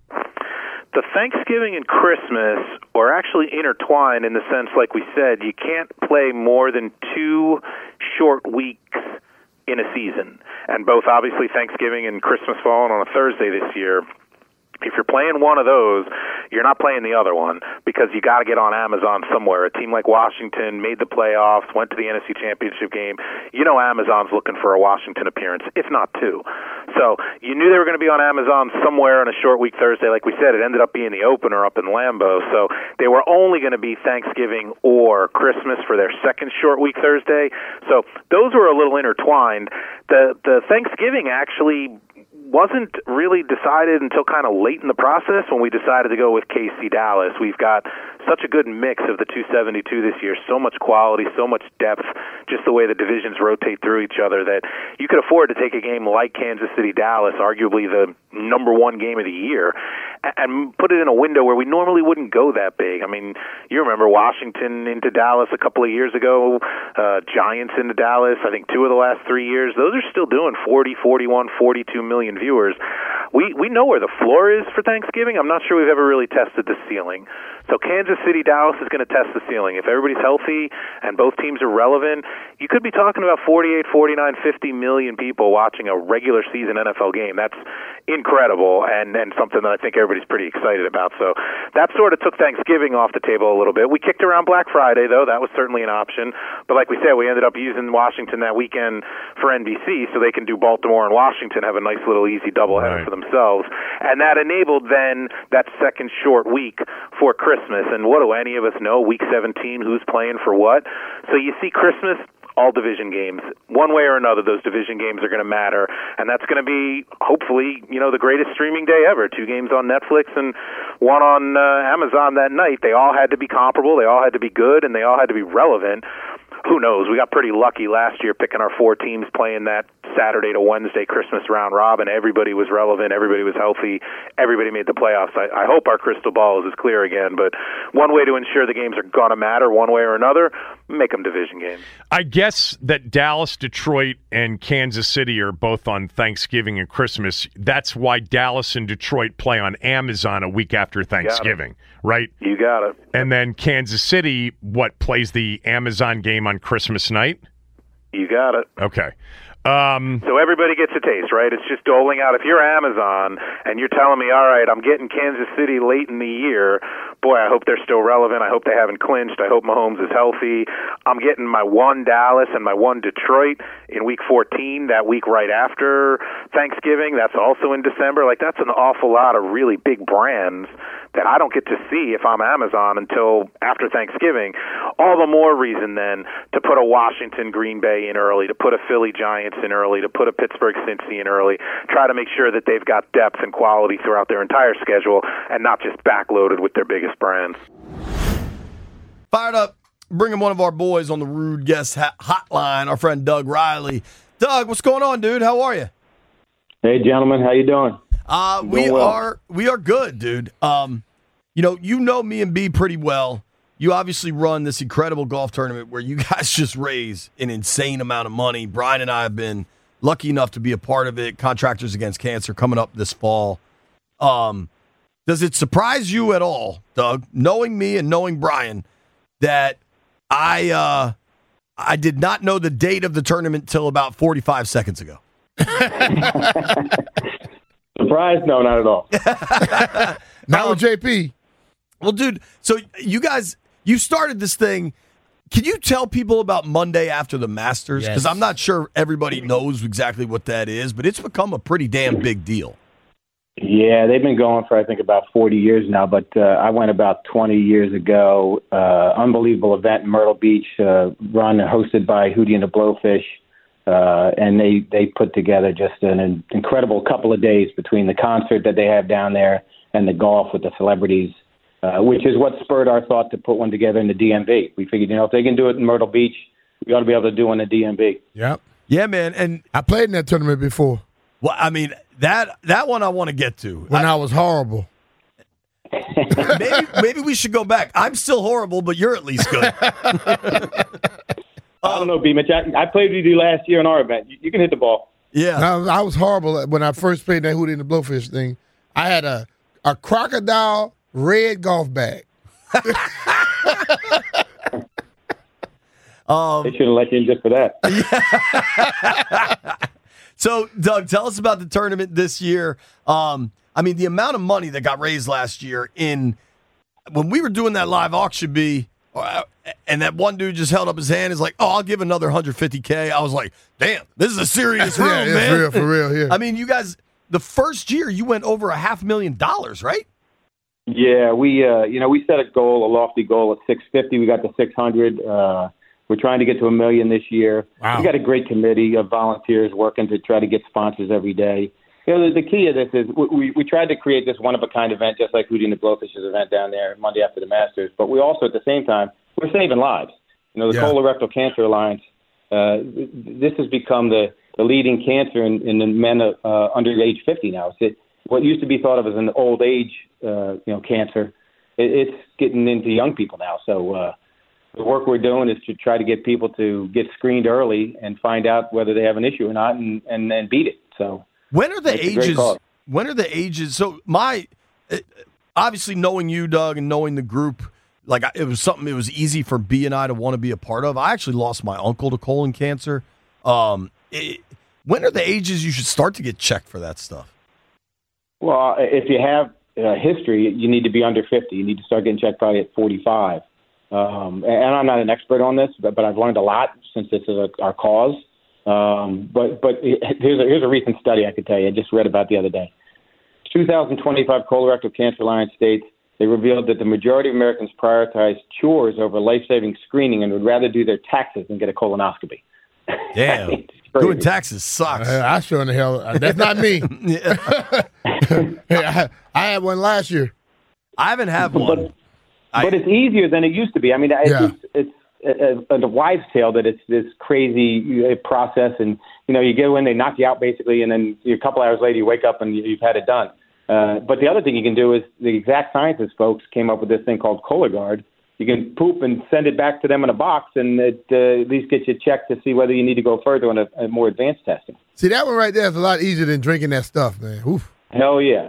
The Thanksgiving and Christmas are actually intertwined in the sense, like we said, you can't play more than 2 short weeks in a season. And both, obviously, Thanksgiving and Christmas falling on a Thursday this year. If you're playing one of those, you're not playing the other one because you got to get on Amazon somewhere. A team like Washington made the playoffs, went to the NFC Championship game. Amazon's looking for a Washington appearance, if not 2. So you knew they were going to be on Amazon somewhere on a short week Thursday. Like we said, it ended up being the opener up in Lambeau. So they were only going to be Thanksgiving or Christmas for their second short week Thursday. So those were a little intertwined. The Thanksgiving actually wasn't really decided until kind of late in the process when we decided to go with KC Dallas. We've got such a good mix of the 272 this year, so much quality, so much depth, just the way the divisions rotate through each other, that you could afford to take a game like Kansas City Dallas, arguably the number 1 game of the year, and put it in a window where we normally wouldn't go that big. I mean, you remember Washington into Dallas a couple of years ago, Giants into Dallas, I think 2 of the last 3 years. Those are still doing 40, 41, 42 million viewers. We know where the floor is for Thanksgiving. I'm not sure we've ever really tested the ceiling. So Kansas City, Dallas is going to test the ceiling. If everybody's healthy and both teams are relevant, you could be talking about 48, 49, 50 million people watching a regular season NFL game. That's incredible and something that I think everybody's pretty excited about. So that sort of took Thanksgiving off the table a little bit. We kicked around Black Friday, though. That was certainly an option. But like we said, we ended up using Washington that weekend for NBC so they can do Baltimore and Washington, have a nice little easy doubleheader for themselves. And that enabled then that second short week for Christmas. And what do any of us know? Week 17, who's playing for what? So you see Christmas, all division games. One way or another, those division games are going to matter. And that's going to be, hopefully, the greatest streaming day ever. 2 games on Netflix and 1 on Amazon that night. They all had to be comparable. They all had to be good, and they all had to be relevant. Who knows? We got pretty lucky last year picking our 4 teams playing that Saturday to Wednesday Christmas round robin. Everybody was relevant. Everybody was healthy. Everybody made the playoffs. I hope our crystal ball is as clear again, but one way to ensure the games are going to matter one way or another, make them division games. I guess that Dallas, Detroit, and Kansas City are both on Thanksgiving and Christmas. That's why Dallas and Detroit play on Amazon a week after Thanksgiving, right? You got it. And then Kansas City, plays the Amazon game on Christmas night? You got it. Okay. So everybody gets a taste, right? It's just doling out. If you're Amazon and you're telling me, all right, I'm getting Kansas City late in the year, boy, I hope they're still relevant. I hope they haven't clinched. I hope Mahomes is healthy. I'm getting my 1 Dallas and my 1 Detroit in week 14, that week right after Thanksgiving. That's also in December. That's an awful lot of really big brands that I don't get to see if I'm Amazon until after Thanksgiving. All the more reason then to put a Washington Green Bay in early, to put a Philly Giants in early, to put a Pittsburgh Cincy in early, try to make sure that they've got depth and quality throughout their entire schedule and not just backloaded with their biggest brands. Fired up, bringing one of our boys on the Rude Guest Hotline, our friend Doug Riley. Doug, what's going on, dude? How are you? Hey, gentlemen. How you doing? We are good, dude. You know me and B pretty well. You obviously run this incredible golf tournament where you guys just raise an insane amount of money. Brian and I have been lucky enough to be a part of it. Contractors Against Cancer coming up this fall. Does it surprise you at all, Doug, knowing me and knowing Brian, that I did not know the date of the tournament till about 45 seconds ago? Surprised? No, not at all. Not with JP. Well, dude, so you started this thing. Can you tell people about Monday after the Masters? Because I'm not sure everybody knows exactly what that is, but it's become a pretty damn big deal. Yeah, they've been going for, I think, about 40 years now, but I went about 20 years ago. Unbelievable event in Myrtle Beach, run hosted by Hootie and the Blowfish, and they put together just an incredible couple of days between the concert that they have down there and the golf with the celebrities, which is what spurred our thought to put one together in the DMV. We figured, if they can do it in Myrtle Beach, we ought to be able to do one in the DMV. Yep. Yeah, man. And I played in that tournament before. Well, I mean, that one I want to get to. When I was horrible. Maybe we should go back. I'm still horrible, but you're at least good. I don't know, B. Mitch. I played with you last year in our event. You can hit the ball. Yeah. I was horrible when I first played that Hootie and the Blowfish thing. I had a crocodile red golf bag. They should have let you in just for that. So, Doug, tell us about the tournament this year. I mean, the amount of money that got raised last year when we were doing that live auction bee, and that one dude just held up his hand, is like, "Oh, I'll give another $150K." I was like, "Damn, this is a serious room, yeah, it's man." Real, for real, yeah. I mean, you guys, the first year you went over $500,000, right? Yeah, we set a goal, a lofty goal at 650. We got to 600. We're trying to get to $1 million this year. Wow. We got a great committee of volunteers working to try to get sponsors every day. The key of this is we tried to create this one-of-a-kind event, just like Hootie and the Blowfish's event down there Monday after the Masters. But we also, at the same time, we're saving lives. The Colorectal Cancer Alliance, this has become the leading cancer in the men under age 50 now. It's what used to be thought of as an old age, cancer. It's getting into young people now. So the work we're doing is to try to get people to get screened early and find out whether they have an issue or not, and then beat it. So. When are the ages? When are the ages? So obviously knowing you, Doug, and knowing the group, like it was something. It was easy for B and I to want to be a part of. I actually lost my uncle to colon cancer. When are the ages you should start to get checked for that stuff? Well, if you have history, you need to be under 50. You need to start getting checked probably at 45. And I'm not an expert on this, but I've learned a lot since this is our cause. But here's a recent study I could tell you. I just read about the other day. 2025 Colorectal Cancer Alliance states they revealed that the majority of Americans prioritize chores over life-saving screening and would rather do their taxes than get a colonoscopy. Damn. Doing taxes sucks. I sure in the hell. That's not me. I had one last year. I haven't had one. But it's easier than it used to be. I mean, it's a wives' tale that it's this crazy process, and you go in, they knock you out basically, and then a couple hours later you wake up and you've had it done. But the other thing you can do is the Exact Sciences folks came up with this thing called Cologuard. You can poop and send it back to them in a box, and it at least gets you checked to see whether you need to go further on a more advanced testing. See, that one right there is a lot easier than drinking that stuff, man. Oof. Hell yeah.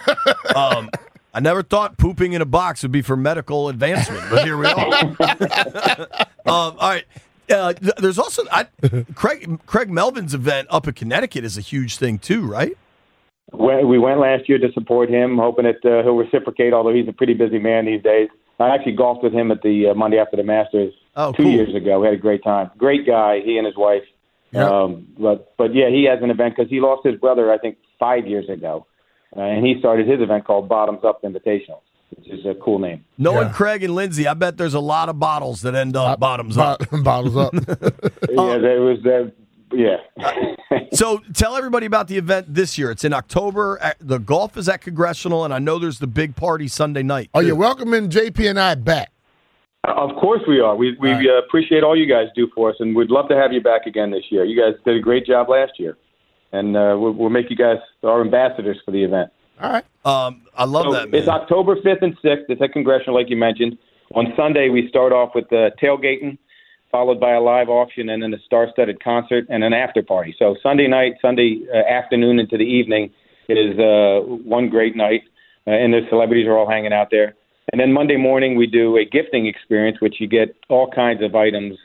I never thought pooping in a box would be for medical advancement, but here we are. All right. There's also Craig Melvin's event up in Connecticut is a huge thing too, right? We went last year to support him, hoping that he'll reciprocate, although he's a pretty busy man these days. I actually golfed with him at the Monday after the Masters 2 years ago. We had a great time. Great guy, he and his wife. Yep. But yeah, he has an event because he lost his brother, I think, 5 years ago. And he started his event called Bottoms Up Invitational, which is a cool name. Knowing Craig and Lindsay, I bet there's a lot of bottles that end up bottoms up. Bottles up. Yeah, there was yeah. So tell everybody about the event this year. It's in October. The golf is at Congressional, and I know there's the big party Sunday night. Oh, you're welcoming JP and I back. Of course we are. We appreciate all you guys do for us, and we'd love to have you back again this year. You guys did a great job last year. And we'll make you guys our ambassadors for the event. All right. I love that, man. It's October 5th and 6th. It's at Congressional, like you mentioned. On Sunday, we start off with tailgating, followed by a live auction, and then a star-studded concert and an after party. So Sunday night, Sunday afternoon into the evening is one great night, and the celebrities are all hanging out there. And then Monday morning, we do a gifting experience, which you get all kinds of items,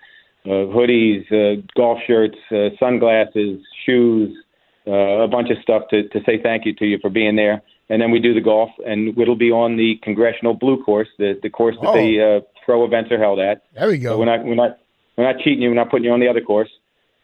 hoodies, golf shirts, sunglasses, shoes, a bunch of stuff to say thank you to you for being there. And then we do the golf, and it'll be on the Congressional Blue course, the course that the pro events are held at. There we go. So we're not cheating you. We're not putting you on the other course.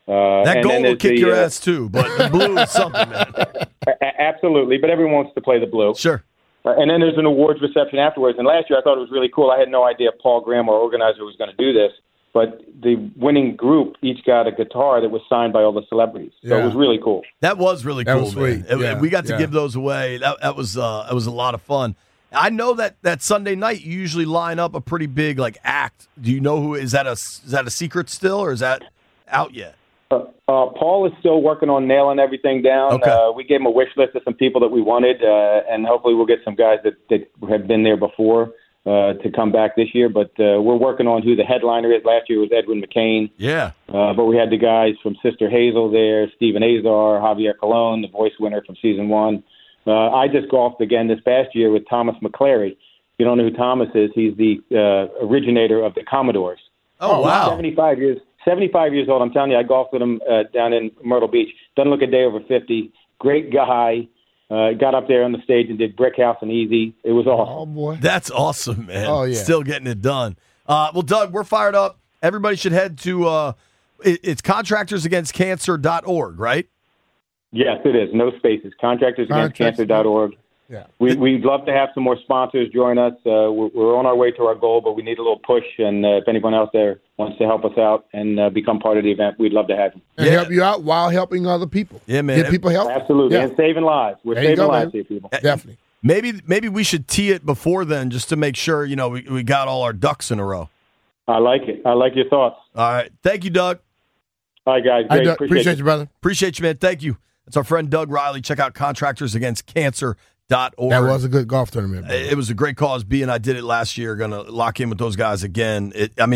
That and gold then will there's kick the, your ass too, but the blue is something, man. Absolutely, but everyone wants to play the blue. Sure. And then there's an awards reception afterwards. And last year I thought it was really cool. I had no idea Paul Graham, our organizer, was going to do this. But the winning group each got a guitar that was signed by all the celebrities. So it was really cool. That was really That cool, was man. sweet. Yeah, We got to yeah. give those away. That was a lot of fun. I know that Sunday night you usually line up a pretty big act. Do you know who is that a secret still, or is that out yet? Paul is still working on nailing everything down. Okay. We gave him a wish list of some people that we wanted, and hopefully we'll get some guys that have been there before to come back this year. But we're working on who the headliner is. Last year was Edwin McCain. Yeah. But we had the guys from Sister Hazel there, Stephen Azar, Javier Colon, the voice winner from season 1. I just golfed again this past year with Thomas McClary. If you don't know who Thomas is, he's the originator of the Commodores. Oh, wow. 75 years old. I'm telling you, I golfed with him down in Myrtle Beach. Doesn't look a day over 50. Great guy. Got up there on the stage and did Brick House and Easy. It was awesome. Oh, boy. That's awesome, man. Oh, yeah. Still getting it done. Well, Doug, we're fired up. Everybody should head to it's contractorsagainstcancer.org, right? Yes, it is. No spaces. Contractorsagainstcancer.org. Yeah. We'd love to have some more sponsors join us. We're on our way to our goal, but we need a little push. And if anyone out there wants to help us out and become part of the event, we'd love to have them. And help you out while helping other people. Yeah, man. Give people help. Absolutely. Yeah. And saving lives. We're There you saving go, lives man. here, people. Definitely. Maybe we should tee it before then just to make sure, we got all our ducks in a row. I like it. I like your thoughts. All right. Thank you, Doug. All right, guys. Great. Appreciate you, brother. Appreciate you, man. Thank you. That's our friend Doug Riley. Check out contractorsagainstcancer.org. That was a good golf tournament. Bro. It was a great cause. B and I did it last year. Going to lock in with those guys again.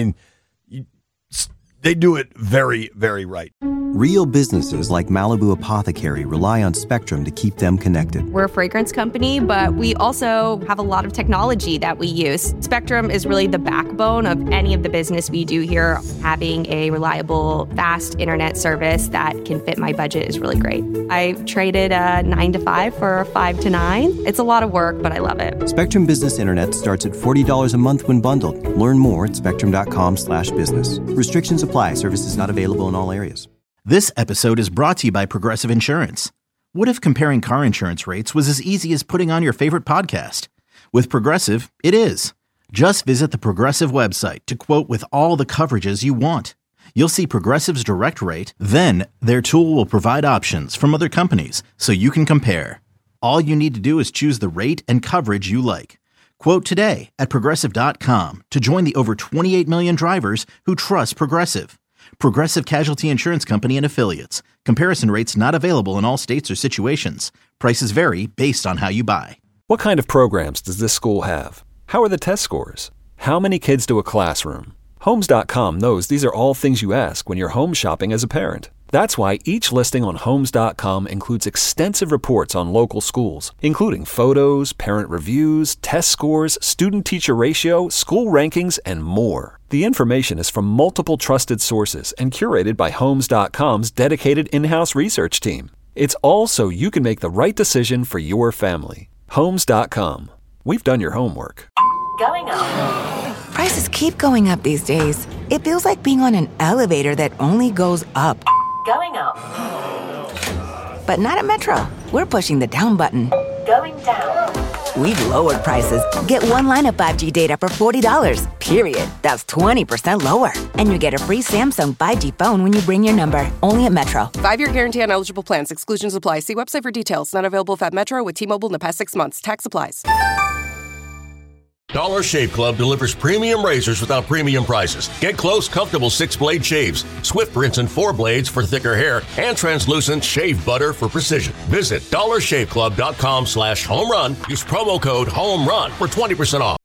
They do it very, very right. Real businesses like Malibu Apothecary rely on Spectrum to keep them connected. We're a fragrance company, but we also have a lot of technology that we use. Spectrum is really the backbone of any of the business we do here. Having a reliable, fast internet service that can fit my budget is really great. I traded a 9 to 5 for a 5 to 9. It's a lot of work, but I love it. Spectrum Business Internet starts at $40 a month when bundled. Learn more at spectrum.com/business. Restrictions apply. Services not available in all areas. This episode is brought to you by Progressive Insurance. What if comparing car insurance rates was as easy as putting on your favorite podcast? With Progressive, it is. Just visit the Progressive website to quote with all the coverages you want. You'll see Progressive's direct rate, then their tool will provide options from other companies so you can compare. All you need to do is choose the rate and coverage you like. Quote today at Progressive.com to join the over 28 million drivers who trust Progressive. Progressive Casualty Insurance Company and Affiliates. Comparison rates not available in all states or situations. Prices vary based on how you buy. What kind of programs does this school have? How are the test scores? How many kids do a classroom? Homes.com knows these are all things you ask when you're home shopping as a parent. That's why each listing on Homes.com includes extensive reports on local schools, including photos, parent reviews, test scores, student-teacher ratio, school rankings, and more. The information is from multiple trusted sources and curated by Homes.com's dedicated in-house research team. It's all so you can make the right decision for your family. Homes.com. We've done your homework. Going up. Prices keep going up these days. It feels like being on an elevator that only goes up. Going up. But not at Metro. We're pushing the down button. Going down. We've lowered prices. Get one line of 5G data for $40, period. That's 20% lower. And you get a free Samsung 5G phone when you bring your number. Only at Metro. 5-year guarantee on eligible plans. Exclusions apply. See website for details. Not available if at Metro with T-Mobile in the past 6 months. Tax applies. Dollar Shave Club delivers premium razors without premium prices. Get close, comfortable 6-blade shaves, swift rinse and 4 blades for thicker hair, and translucent shave butter for precision. Visit dollarshaveclub.com/homerun. Use promo code HOMERUN for 20% off.